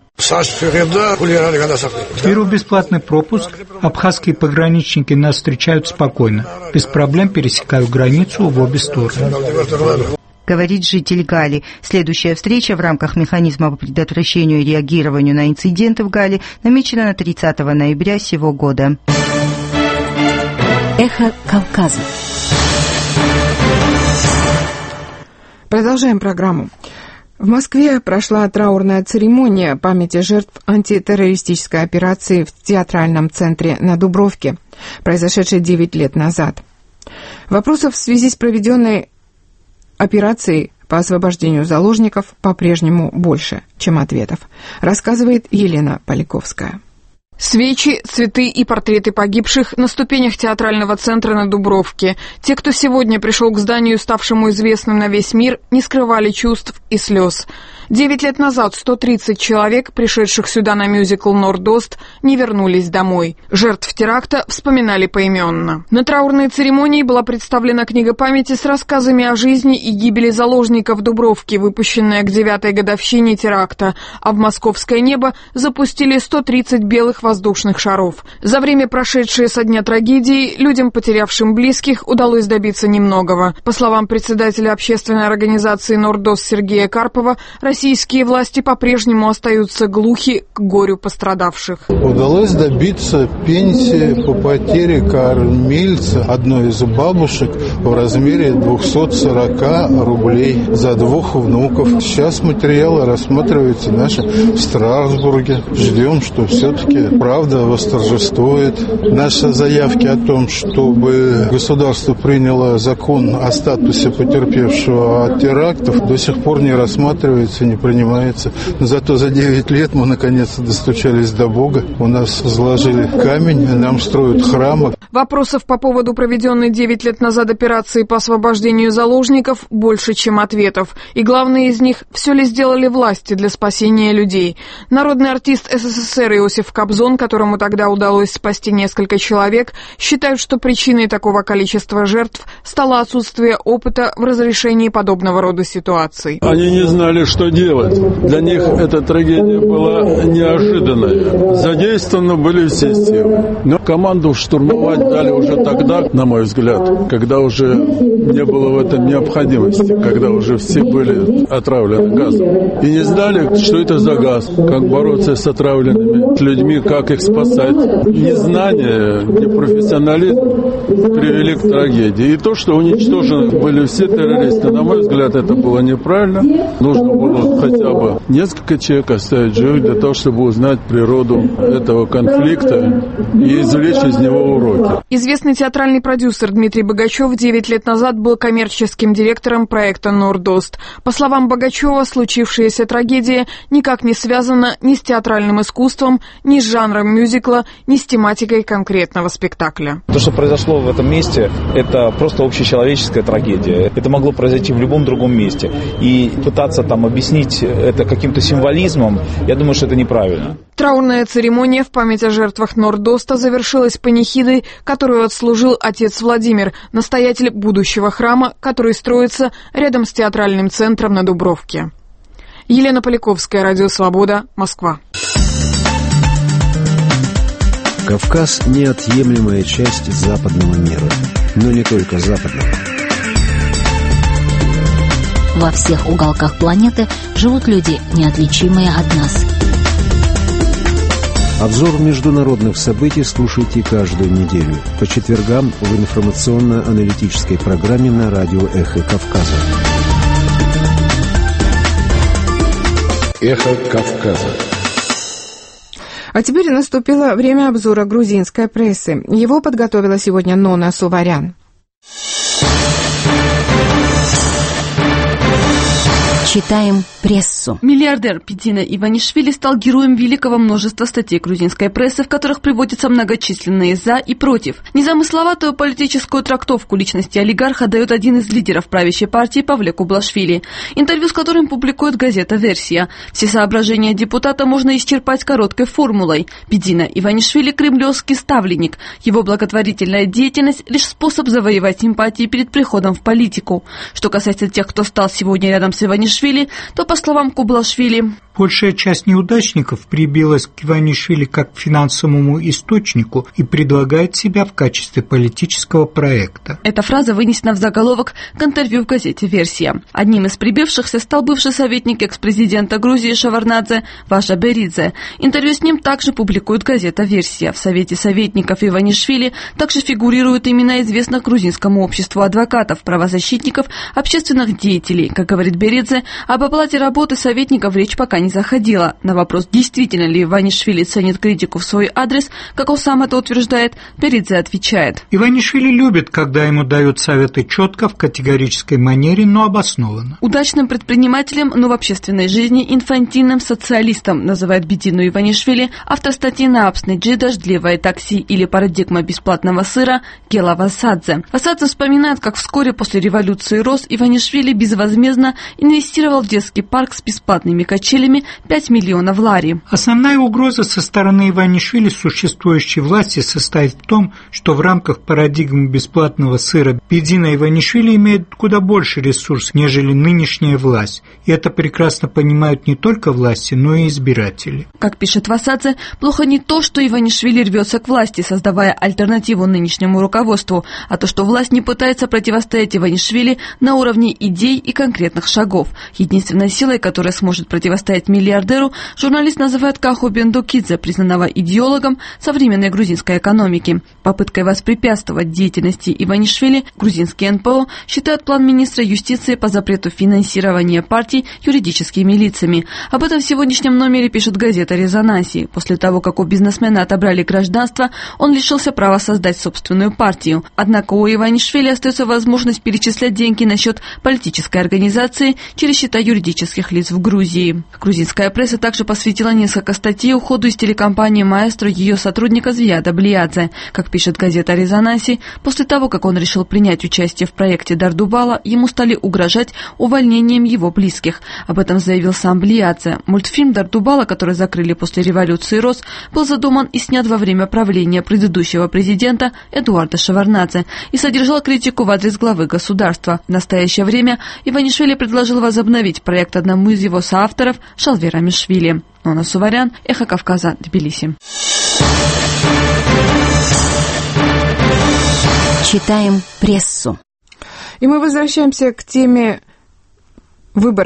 Беру бесплатный пропуск. Абхазские пограничники нас встречают спокойно. Без проблем пересекаю границу в обе стороны. Говорит житель Гали. Следующая встреча в рамках механизма по предотвращению и реагированию на инциденты в Гали намечена на тридцатого ноября сего года. Эхо Кавказа. Продолжаем программу. В Москве прошла траурная церемония памяти жертв антитеррористической операции в театральном центре на Дубровке, произошедшей девять лет назад. Вопросов в связи с проведенной операцией по освобождению заложников по-прежнему больше, чем ответов, рассказывает Елена Поляковская. Свечи, цветы и портреты погибших на ступенях театрального центра на Дубровке. Те, кто сегодня пришел к зданию, ставшему известным на весь мир, не скрывали чувств и слез. Девять лет назад сто тридцать человек, пришедших сюда на мюзикл «Нордост», не вернулись домой. Жертв теракта вспоминали поименно. На траурной церемонии была представлена книга памяти с рассказами о жизни и гибели заложников Дубровки, выпущенная к девятой годовщине теракта, а в московское небо запустили сто тридцать белых воздушных шаров. За время, прошедшее со дня трагедии, людям, потерявшим близких, удалось добиться немногого. По словам председателя общественной организации «Нордост» Сергея Карпова, российские власти по-прежнему остаются глухи к горю пострадавших. Удалось добиться пенсии по потере кормильца одной из бабушек в размере двести сорок рублей за двух внуков. Сейчас материалы рассматриваются наши в Страсбурге. Ждем, что все-таки правда восторжествует. Наши заявки о том, чтобы государство приняло закон о статусе потерпевшего от терактов, до сих пор не рассматривается, не принимается. Но зато за девять лет мы наконец-то достучались до Бога. У нас заложили камень, нам строят храмы. Вопросов по поводу проведенной девять лет назад операции по освобождению заложников больше, чем ответов. И главное из них – все ли сделали власти для спасения людей. Народный артист СССР Иосиф Кобзон, которому тогда удалось спасти несколько человек, считает, что причиной такого количества жертв стало отсутствие опыта в разрешении подобного рода ситуаций. Они не знали, что делать. Для них эта трагедия была неожиданная. Задействованы были все силы. Но команду штурмовать дали уже тогда, на мой взгляд, когда уже не было в этом необходимости, когда уже все были отравлены газом. И не знали, что это за газ, как бороться с отравленными людьми, как их спасать. Незнание, непрофессионализм привели к трагедии. И то, что уничтожены были все террористы, на мой взгляд, это было неправильно. Нужно было хотя бы несколько человек оставить живых для того, чтобы узнать природу этого конфликта и извлечь из него уроки. Известный театральный продюсер Дмитрий Богачев девять лет назад был коммерческим директором проекта «Нордост». По словам Богачева, случившаяся трагедия никак не связана ни с театральным искусством, ни с жанром мюзикла, ни с тематикой конкретного спектакля. То, что произошло в этом месте, это просто общечеловеческая трагедия. Это могло произойти в любом другом месте. И пытаться там объяснить это каким-то символизмом, я думаю, что это неправильно. Траурная церемония в память о жертвах Нордоста завершилась панихидой, которую отслужил отец Владимир, настоятель будущего храма, который строится рядом с театральным центром на Дубровке. Елена Поляковская, Радио Свобода, Москва. Кавказ – неотъемлемая часть западного мира, но не только западного. Во всех уголках планеты живут люди, неотличимые от нас. Обзор международных событий слушайте каждую неделю по четвергам в информационно-аналитической программе на радио «Эхо Кавказа». «Эхо Кавказа». А теперь наступило время обзора грузинской прессы. Его подготовила сегодня Нона Суварян. Читаем прессу. Миллиардер Бидина Иванишвили стал героем великого множества статей грузинской прессы, в которых приводятся многочисленные «за» и «против». Незамысловатую политическую трактовку личности олигарха дает один из лидеров правящей партии Павле Кублашвили, интервью с которым публикует газета «Версия». Все соображения депутата можно исчерпать короткой формулой. Бидина Иванишвили – кремлевский ставленник. Его благотворительная деятельность – лишь способ завоевать симпатии перед приходом в политику. Что касается тех, кто стал сегодня рядом с Иванишвили, то, по словам Кублашвили, большая часть неудачников прибилась к Иванишвили как к финансовому источнику и предлагает себя в качестве политического проекта. Эта фраза вынесена в заголовок к интервью в газете «Версия». Одним из прибившихся стал бывший советник экс-президента Грузии Шаварнадзе Ваша Беридзе. Интервью с ним также публикует газета «Версия». В Совете советников Иванишвили также фигурируют имена известных грузинскому обществу адвокатов, правозащитников, общественных деятелей. Как говорит Беридзе, об оплате работы советников речь пока не заходила. На вопрос, действительно ли Иванишвили ценит критику в свой адрес, как он сам это утверждает, Беридзе отвечает: Иванишвили любит, когда ему дают советы четко, в категорической манере, но обоснованно. Удачным предпринимателем, но в общественной жизни инфантильным социалистом называет Бидину Иванишвили автор статьи на Апснеджи «Дождливое такси» или «Парадигма бесплатного сыра» Гела Васадзе. Васадзе вспоминает, как вскоре после революции РОС Иванишвили безвозмездно инвестировал в детский парк с бесплатными качелями пять миллионов лари. Основная угроза со стороны Иванишвили существующей власти состоит в том, что в рамках парадигмы бесплатного сыра Бидина Иванишвили имеет куда больше ресурсов, нежели нынешняя власть. И это прекрасно понимают не только власти, но и избиратели. Как пишет Васадзе, плохо не то, что Иванишвили рвется к власти, создавая альтернативу нынешнему руководству, а то, что власть не пытается противостоять Иванишвили на уровне идей и конкретных шагов. Единственной силой, которая сможет противостоять миллиардеру, журналист называет Каху Бендукидзе, признанного идеологом современной грузинской экономики. Попыткой воспрепятствовать деятельности Иванишвили грузинский эн пэ о считает план министра юстиции по запрету финансирования партий юридическими лицами. Об этом в сегодняшнем номере пишет газета «Резонанси». После того, как у бизнесмена отобрали гражданство, он лишился права создать собственную партию. Однако у Иванишвили остается возможность перечислять деньги на счет политической организации через счета юридических лиц в Грузии. Грузинская пресса также посвятила несколько статей уходу из телекомпании «Маэстро» ее сотрудника Звияда Блиадзе. Как пишет газета «Резонанси», после того, как он решил принять участие в проекте Дардубала, ему стали угрожать увольнением его близких. Об этом заявил сам Блиадзе. Мультфильм Дардубала, который закрыли после революции РОС, был задуман и снят во время правления предыдущего президента Эдуарда Шаварнадзе и содержал критику в адрес главы государства. В настоящее время Иванишвили предложил возобновить проект одному из его соавторов Шалве Рамишвили. Нона Суварян, Эхо Кавказа, Тбилиси. Читаем прессу. И мы возвращаемся к теме выборов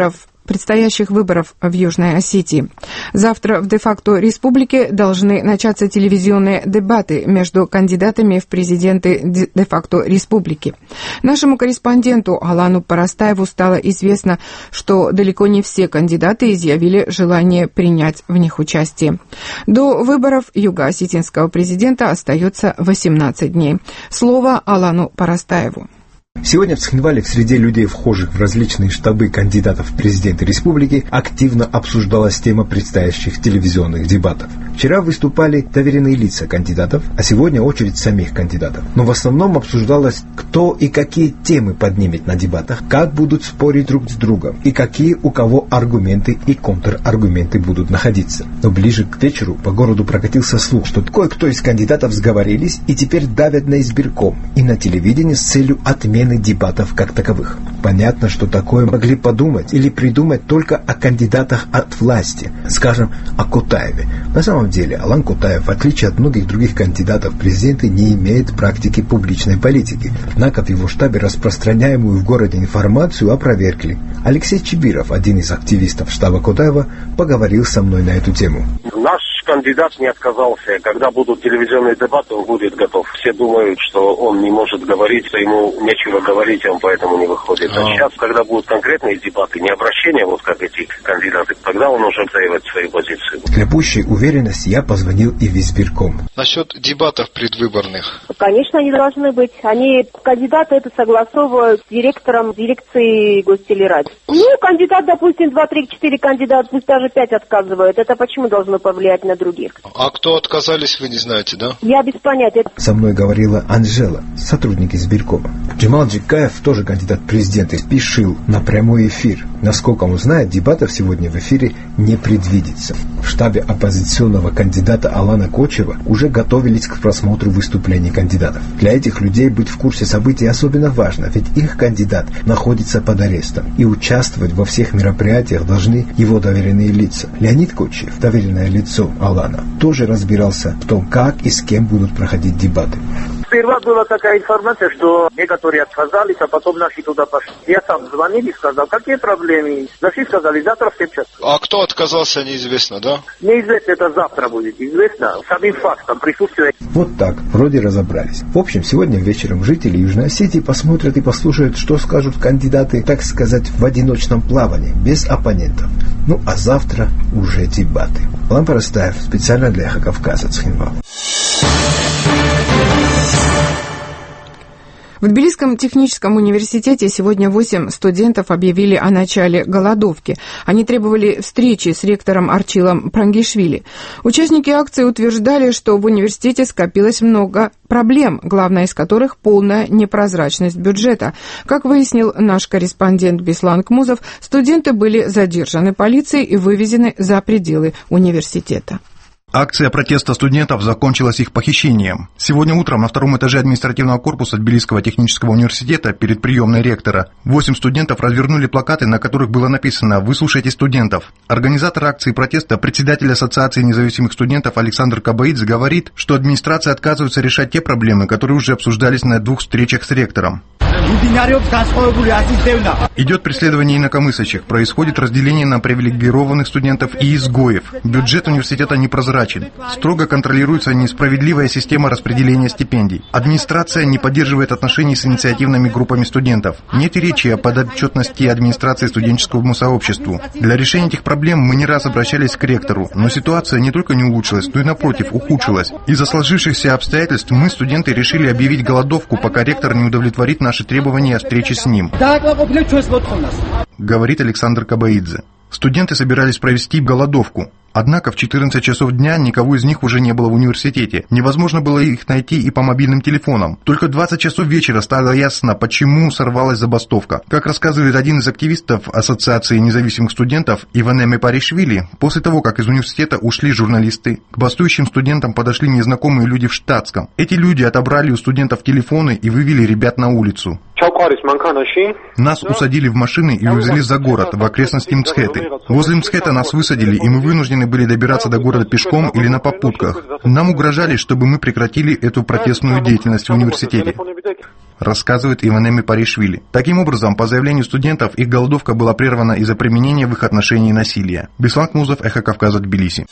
предстоящих выборов в Южной Осетии. Завтра в де-факто республике должны начаться телевизионные дебаты между кандидатами в президенты де-факто республики. Нашему корреспонденту Алану Парастаеву стало известно, что далеко не все кандидаты изъявили желание принять в них участие. До выборов юго-осетинского президента остается восемнадцать дней. Слово Алану Парастаеву. Сегодня в Цхинвале в среде людей, вхожих в различные штабы кандидатов в президенты республики, активно обсуждалась тема предстоящих телевизионных дебатов. Вчера выступали доверенные лица кандидатов, а сегодня очередь самих кандидатов. Но в основном обсуждалось, кто и какие темы поднимет на дебатах, как будут спорить друг с другом и какие у кого аргументы и контраргументы будут находиться. Но ближе к вечеру по городу прокатился слух, что кое-кто из кандидатов сговорились и теперь давят на избирком и на телевидении с целью отмены дебатов как таковых. Понятно, что такое могли подумать или придумать только о кандидатах от власти, скажем, о Кутаеве. На самом деле, Алан Кутаев, в отличие от многих других кандидатов в президенты, не имеет практики публичной политики. Однако в его штабе распространяемую в городе информацию опровергли. Алексей Чибиров, один из активистов штаба Кутаева, поговорил со мной на эту тему. Наш кандидат не отказался. Когда будут телевизионные дебаты, он будет готов. Все думают, что он не может говорить, что ему нечего говорить, он поэтому не выходит. А сейчас, когда будут конкретные дебаты, не обращения, вот как эти кандидаты, тогда он уже отстаивает свою позицию. Для пущей уверенности я позвонил и в избирком. Насчет дебатов предвыборных. Конечно, они должны быть. Они, кандидаты это согласовывают с директором дирекции гостелерадио. Ну, кандидат, допустим, два, три, четыре кандидата, пусть даже пять отказывают. Это почему должно повлиять на других? А кто отказались, вы не знаете, да? Я без понятия. Со мной говорила Анжела, сотрудник избиркома. Джамал Джикаев, тоже кандидат в президенты, спешил на прямой эфир. Насколько он знает, дебатов сегодня в эфире не предвидится. В штабе оппозиционного кандидата Алана Кочева уже готовились к просмотру выступлений кандидатов. Для этих людей быть в курсе событий особенно важно, ведь их кандидат находится под арестом, и участвовать во всех мероприятиях должны его доверенные лица. Леонид Кочев, доверенное лицо Алана, тоже разбирался в том, как и с кем будут проходить дебаты. Сперва была такая информация, что некоторые отказались, а потом наши туда пошли. Я сам звонил и сказал, какие проблемы. Наши сказали, завтра в семь часов. А кто отказался, неизвестно, да? Неизвестно, это завтра будет известно, самим фактом присутствия. Вот так, вроде разобрались. В общем, сегодня вечером жители Южной Осетии посмотрят и послушают, что скажут кандидаты, так сказать, в одиночном плавании, без оппонентов. Ну, а завтра уже дебаты. Алан Парастаев, специально для Эхо Кавказа, Цхинвал. В Тбилисском техническом университете сегодня восемь студентов объявили о начале голодовки. Они требовали встречи с ректором Арчилом Прангишвили. Участники акции утверждали, что в университете скопилось много проблем, главная из которых полная непрозрачность бюджета. Как выяснил наш корреспондент Беслан Кмузов, студенты были задержаны полицией и вывезены за пределы университета. Акция протеста студентов закончилась их похищением. Сегодня утром на втором этаже административного корпуса Тбилисского технического университета перед приемной ректора восемь студентов развернули плакаты, на которых было написано «Выслушайте студентов». Организатор акции протеста, председатель Ассоциации независимых студентов Александр Кабаидзе говорит, что администрация отказывается решать те проблемы, которые уже обсуждались на двух встречах с ректором. Идет преследование инакомыслящих, происходит разделение на привилегированных студентов и изгоев. Бюджет университета непрозрачен. Строго контролируется несправедливая система распределения стипендий. Администрация не поддерживает отношений с инициативными группами студентов. Нет и речи о подотчетности администрации студенческому сообществу. Для решения этих проблем мы не раз обращались к ректору, но ситуация не только не улучшилась, но и напротив ухудшилась. Из-за сложившихся обстоятельств мы, студенты, решили объявить голодовку, пока ректор не удовлетворит наши требования о встрече с ним, говорит Александр Кабаидзе. Студенты собирались провести голодовку. Однако в четырнадцать часов дня никого из них уже не было в университете. Невозможно было их найти и по мобильным телефонам. Только в двадцать часов вечера стало ясно, почему сорвалась забастовка. Как рассказывает один из активистов Ассоциации независимых студентов Иванеме Паришвили, после того, как из университета ушли журналисты, к бастующим студентам подошли незнакомые люди в штатском. Эти люди отобрали у студентов телефоны и вывели ребят на улицу. Нас усадили в машины и увезли за город, в окрестности Мцхеты. Возле Мцхета нас высадили, и мы вынуждены были добираться до города пешком или на попутках. Нам угрожали, чтобы мы прекратили эту протестную деятельность в университете. рассказывает Иванеми Паришвили. Таким образом, по заявлению студентов, их голодовка была прервана из-за применения в их отношении насилия. Беслан Кнузов, Эхо Кавказа, Тбилиси.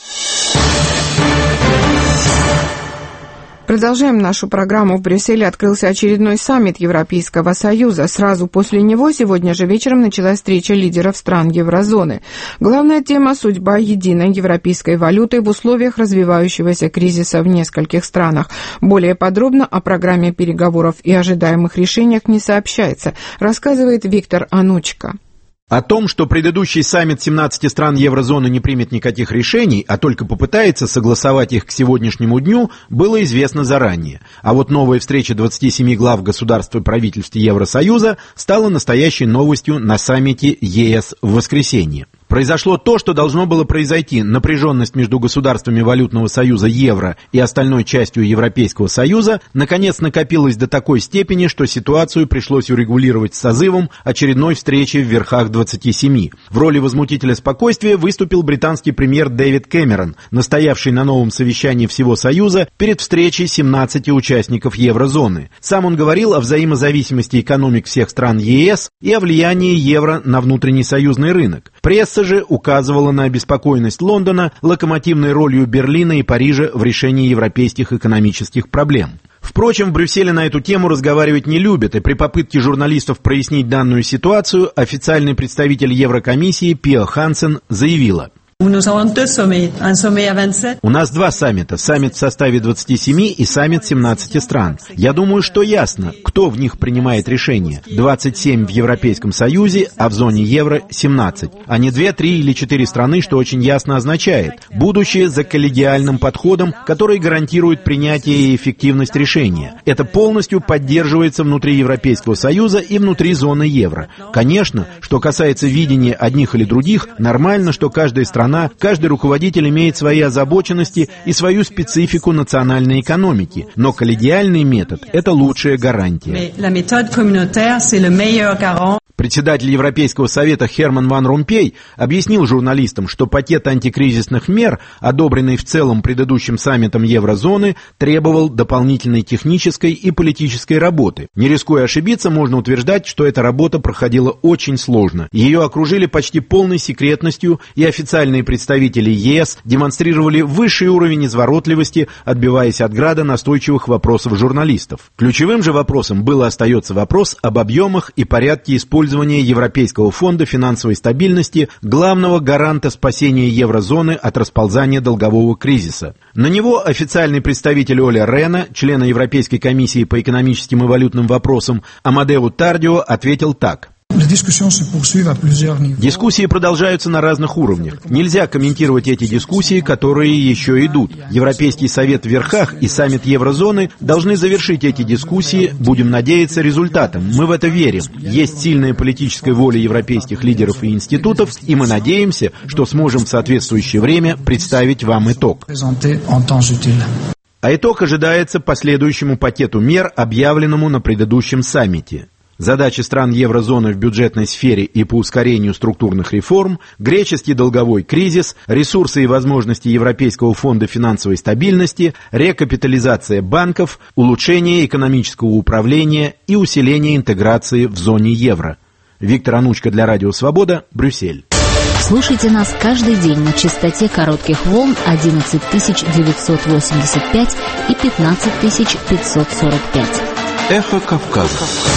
Продолжаем нашу программу. В Брюсселе открылся очередной саммит Европейского Союза. Сразу после него сегодня же вечером началась встреча лидеров стран еврозоны. Главная тема – судьба единой европейской валюты в условиях развивающегося кризиса в нескольких странах. Более подробно о программе переговоров и ожидаемых решениях не сообщается, рассказывает Виктор Анучко. О том, что предыдущий саммит семнадцати стран еврозоны не примет никаких решений, а только попытается согласовать их к сегодняшнему дню, было известно заранее. А вот новая встреча двадцати семи глав государств и правительств Евросоюза стала настоящей новостью на саммите ЕС в воскресенье. Произошло то, что должно было произойти. Напряженность между государствами валютного союза евро и остальной частью Европейского союза наконец накопилась до такой степени, что ситуацию пришлось урегулировать с созывом очередной встречи в верхах двадцати семи. В роли возмутителя спокойствия выступил британский премьер Дэвид Кэмерон, настоявший на новом совещании всего союза перед встречей семнадцати участников еврозоны. Сам он говорил о взаимозависимости экономик всех стран ЕС и о влиянии евро на внутренний союзный рынок. Пресса же указывала на обеспокоенность Лондона локомотивной ролью Берлина и Парижа в решении европейских экономических проблем. Впрочем, в Брюсселе на эту тему разговаривать не любят, и при попытке журналистов прояснить данную ситуацию официальный представитель Еврокомиссии Пиа Хансен заявила: «У нас два саммита. Саммит в составе двадцати семи и саммит семнадцати стран. Я думаю, что ясно, кто в них принимает решения. двадцать семь в Европейском Союзе, а в зоне евро семнадцать. А не две, три или четыре страны, что очень ясно означает. Будущее за коллегиальным подходом, который гарантирует принятие и эффективность решения. Это полностью поддерживается внутри Европейского Союза и внутри зоны евро. Конечно, что касается видения одних или других, нормально, что каждая страна Каждый руководитель имеет свои озабоченности и свою специфику национальной экономики, но коллегиальный метод – это лучшая гарантия. Председатель Европейского совета Херман Ван Ромпей объяснил журналистам, что пакет антикризисных мер, одобренный в целом предыдущим саммитом еврозоны, требовал дополнительной технической и политической работы. Не рискуя ошибиться, можно утверждать, что эта работа проходила очень сложно. Ее окружили почти полной секретностью, и официальные представители ЕС демонстрировали высший уровень изворотливости, отбиваясь от града настойчивых вопросов журналистов. Ключевым же вопросом был и остается вопрос об объемах и порядке использования Европейского фонда финансовой стабильности, главного гаранта спасения еврозоны от расползания долгового кризиса. На него официальный представитель Оли Рена, члена Европейской комиссии по экономическим и валютным вопросам Амадеу Тардио, ответил так: Дискуссии продолжаются на разных уровнях. Нельзя комментировать эти дискуссии, которые еще идут. Европейский совет в верхах и саммит еврозоны должны завершить эти дискуссии, будем надеяться, результатом. Мы в это верим. Есть сильная политическая воля европейских лидеров и институтов, и мы надеемся, что сможем в соответствующее время представить вам итог. А итог ожидается по следующему пакету мер, объявленному на предыдущем саммите. Задачи стран еврозоны в бюджетной сфере и по ускорению структурных реформ, греческий долговой кризис, ресурсы и возможности Европейского фонда финансовой стабильности, рекапитализация банков, улучшение экономического управления и усиление интеграции в зоне евро. Виктор Анучко для Радио Свобода, Брюссель. Слушайте нас каждый день на частоте коротких волн одиннадцать тысяч девятьсот восемьдесят пять и пятнадцать тысяч пятьсот сорок пять. Эхо Кавказа.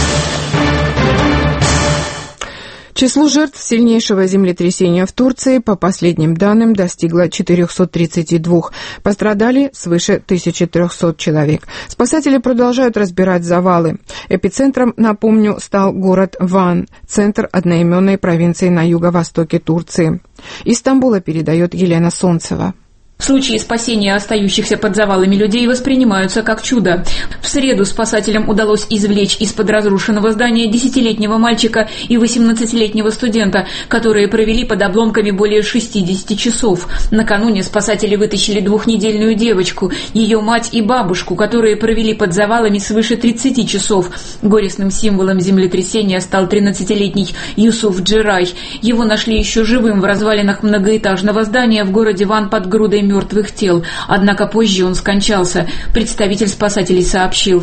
Число жертв сильнейшего землетрясения в Турции, по последним данным, достигло четырехсот тридцати двух. Пострадали свыше тысячи трехсот человек. Спасатели продолжают разбирать завалы. Эпицентром, напомню, стал город Ван, центр одноименной провинции на юго-востоке Турции. Из Стамбула передает Елена Солнцева. Случаи спасения остающихся под завалами людей воспринимаются как чудо. В среду спасателям удалось извлечь из-под разрушенного здания десятилетнего мальчика и восемнадцатилетнего студента, которые провели под обломками более шестидесяти часов. Накануне спасатели вытащили двухнедельную девочку, ее мать и бабушку, которые провели под завалами свыше тридцати часов. Горестным символом землетрясения стал тринадцатилетний Юсуф Джирай. Его нашли еще живым в развалинах многоэтажного здания в городе Ван под грудой мертвых тел. Однако позже он скончался. Представитель спасателей сообщил: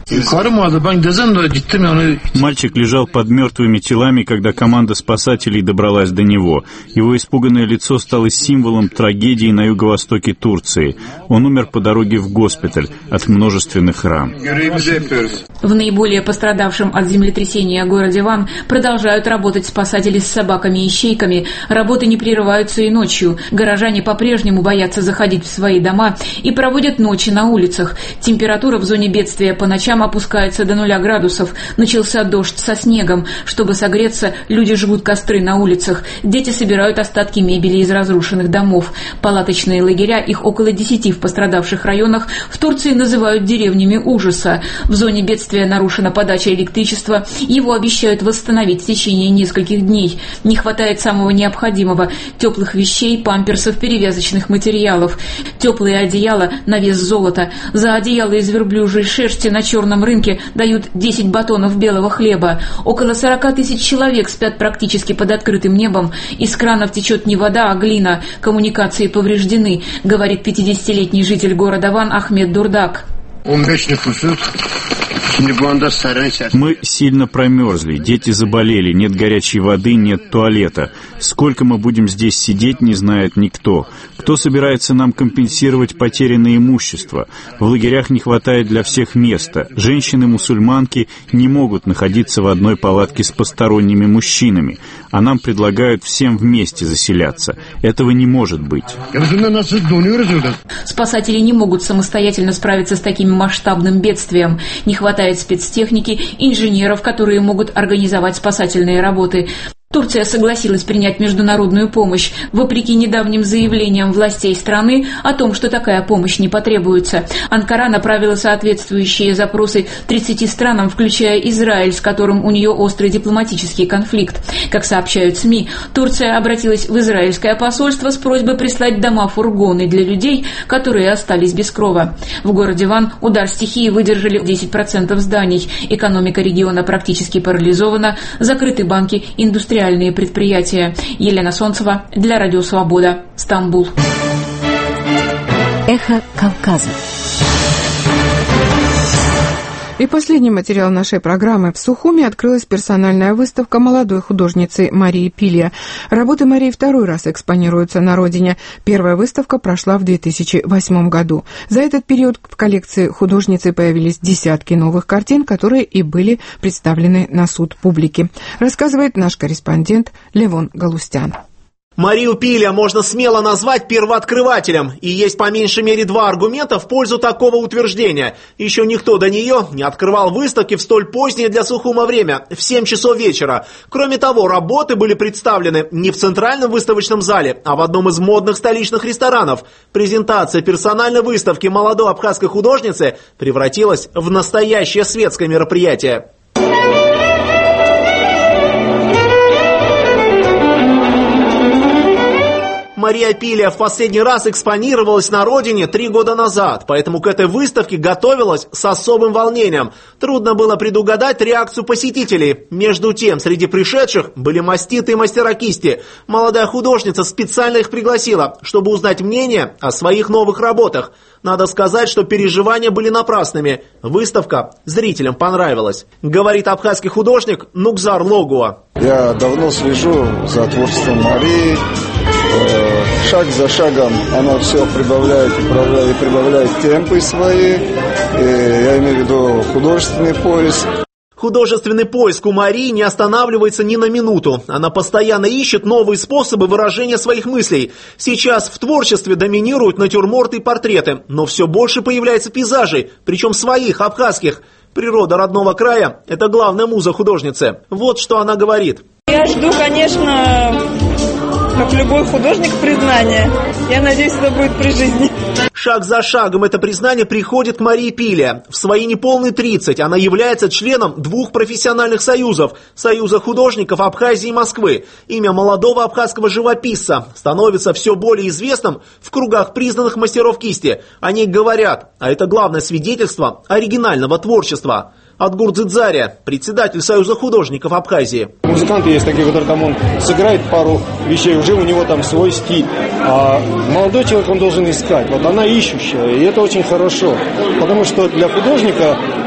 Мальчик лежал под мертвыми телами, когда команда спасателей добралась до него. Его испуганное лицо стало символом трагедии на юго-востоке Турции. Он умер по дороге в госпиталь от множественных ран. В наиболее пострадавшем от землетрясения городе Ван продолжают работать спасатели с собаками и ищейками. Работы не прерываются и ночью. Горожане по-прежнему боятся заходить в свои дома и проводят ночи на улицах. Температура в зоне бедствия по ночам опускается до нуля градусов. Начался дождь со снегом. Чтобы согреться, люди жгут костры на улицах. Дети собирают остатки мебели из разрушенных домов. Палаточные лагеря, их около десяти в пострадавших районах, в Турции называют деревнями ужаса. В зоне бедствия нарушена подача электричества. Его обещают восстановить в течение нескольких дней. Не хватает самого необходимого – теплых вещей, памперсов, перевязочных материалов. Теплые одеяла на вес золота. За одеяло из верблюжьей шерсти на черном рынке дают десять батонов белого хлеба. Около сорока тысяч человек спят практически под открытым небом. Из кранов течет не вода, а глина. Коммуникации повреждены, говорит пятидесятилетний житель города Ван Ахмед Дурдак. Мы сильно промерзли, дети заболели, нет горячей воды, нет туалета. Сколько мы будем здесь сидеть, не знает никто. Кто собирается нам компенсировать потерянное имущество? В лагерях не хватает для всех места. Женщины-мусульманки не могут находиться в одной палатке с посторонними мужчинами, а нам предлагают всем вместе заселяться. Этого не может быть. Спасатели не могут самостоятельно справиться с таким масштабным бедствием. Не хватает спецтехники, инженеров, которые могут организовать спасательные работы. Турция согласилась принять международную помощь, вопреки недавним заявлениям властей страны о том, что такая помощь не потребуется. Анкара направила соответствующие запросы тридцати странам, включая Израиль, с которым у нее острый дипломатический конфликт. Как сообщают СМИ, Турция обратилась в израильское посольство с просьбой прислать дома-фургоны для людей, которые остались без крова. В городе Ван удар стихии выдержали десять процентов зданий. Экономика региона практически парализована, закрыты банки, индустрия предприятия. Елена Солнцева для Радио Свобода, Стамбул. Эхо Кавказа. И последний материал нашей программы. В Сухуми открылась персональная выставка молодой художницы Марии Пилья. Работы Марии второй раз экспонируются на родине. Первая выставка прошла в две тысячи восьмом году. За этот период в коллекции художницы появились десятки новых картин, которые и были представлены на суд публики. Рассказывает наш корреспондент Левон Галустян. Марию Пилья можно смело назвать первооткрывателем, и есть по меньшей мере два аргумента в пользу такого утверждения. Еще никто до нее не открывал выставки в столь позднее для Сухума время, в семь часов вечера. Кроме того, работы были представлены не в центральном выставочном зале, а в одном из модных столичных ресторанов. Презентация персональной выставки молодой абхазской художницы превратилась в настоящее светское мероприятие. Мария Пилья в последний раз экспонировалась на родине три года назад, поэтому к этой выставке готовилась с особым волнением. Трудно было предугадать реакцию посетителей. Между тем, среди пришедших были маститые мастера кисти. Молодая художница специально их пригласила, чтобы узнать мнение о своих новых работах. Надо сказать, что переживания были напрасными. Выставка зрителям понравилась, говорит абхазский художник Нукзар Логуа. Я давно слежу за творчеством Марии. Шаг за шагом она все прибавляет и прибавляет, и прибавляет темпы свои. И я имею в виду художественный поиск. Художественный поиск у Марии не останавливается ни на минуту. Она постоянно ищет новые способы выражения своих мыслей. Сейчас в творчестве доминируют натюрморты и портреты, но все больше появляется пейзажей, причем своих, абхазских. Природа родного края – это главная муза художницы. Вот что она говорит. Я жду, конечно, как любой художник, признания. Я надеюсь, это будет при жизни. Шаг за шагом это признание приходит к Марии Пилья. В свои неполные тридцать она является членом двух профессиональных союзов – Союза художников Абхазии и Москвы. Имя молодого абхазского живописца становится все более известным в кругах признанных мастеров кисти. О ней говорят, а это главное свидетельство оригинального творчества. Адгур Дзидзария, председатель Союза художников Абхазии. Музыканты есть такие, которые там он сыграет пару вещей, уже у него там свой стиль. А молодой человек, он должен искать. Вот она ищущая, и это очень хорошо. Потому что для художника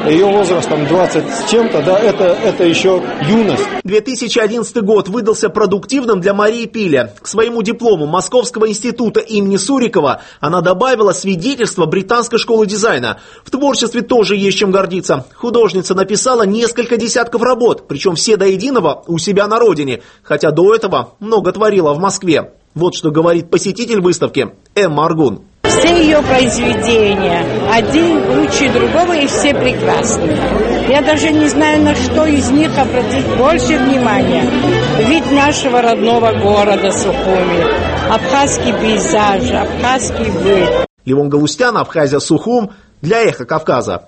ее возраст там двадцать с чем-то, да, это, это еще юность. две тысячи одиннадцатый год выдался продуктивным для Марии Пиля. К своему диплому Московского института имени Сурикова она добавила свидетельство британской школы дизайна. В творчестве тоже есть чем гордиться. Художница написала несколько десятков работ, причем все до единого у себя на родине, хотя до этого много творила в Москве. Вот что говорит посетитель выставки Эмма Аргун. Все ее произведения, один лучше другого, и все прекрасные. Я даже не знаю, на что из них обратить больше внимания. Вид нашего родного города Сухуми, абхазский пейзаж, абхазский быт. Левон Галустян, Абхазия, Сухум, для Эхо Кавказа.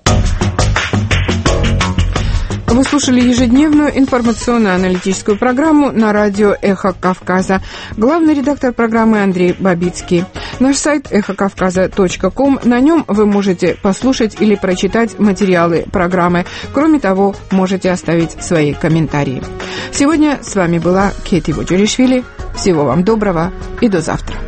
Вы слушали ежедневную информационно-аналитическую программу на радио «Эхо Кавказа». Главный редактор программы Андрей Бабицкий. Наш сайт эхо кавказа точка ком. На нем вы можете послушать или прочитать материалы программы. Кроме того, можете оставить свои комментарии. Сегодня с вами была Кети Боджеришвили. Всего вам доброго и до завтра.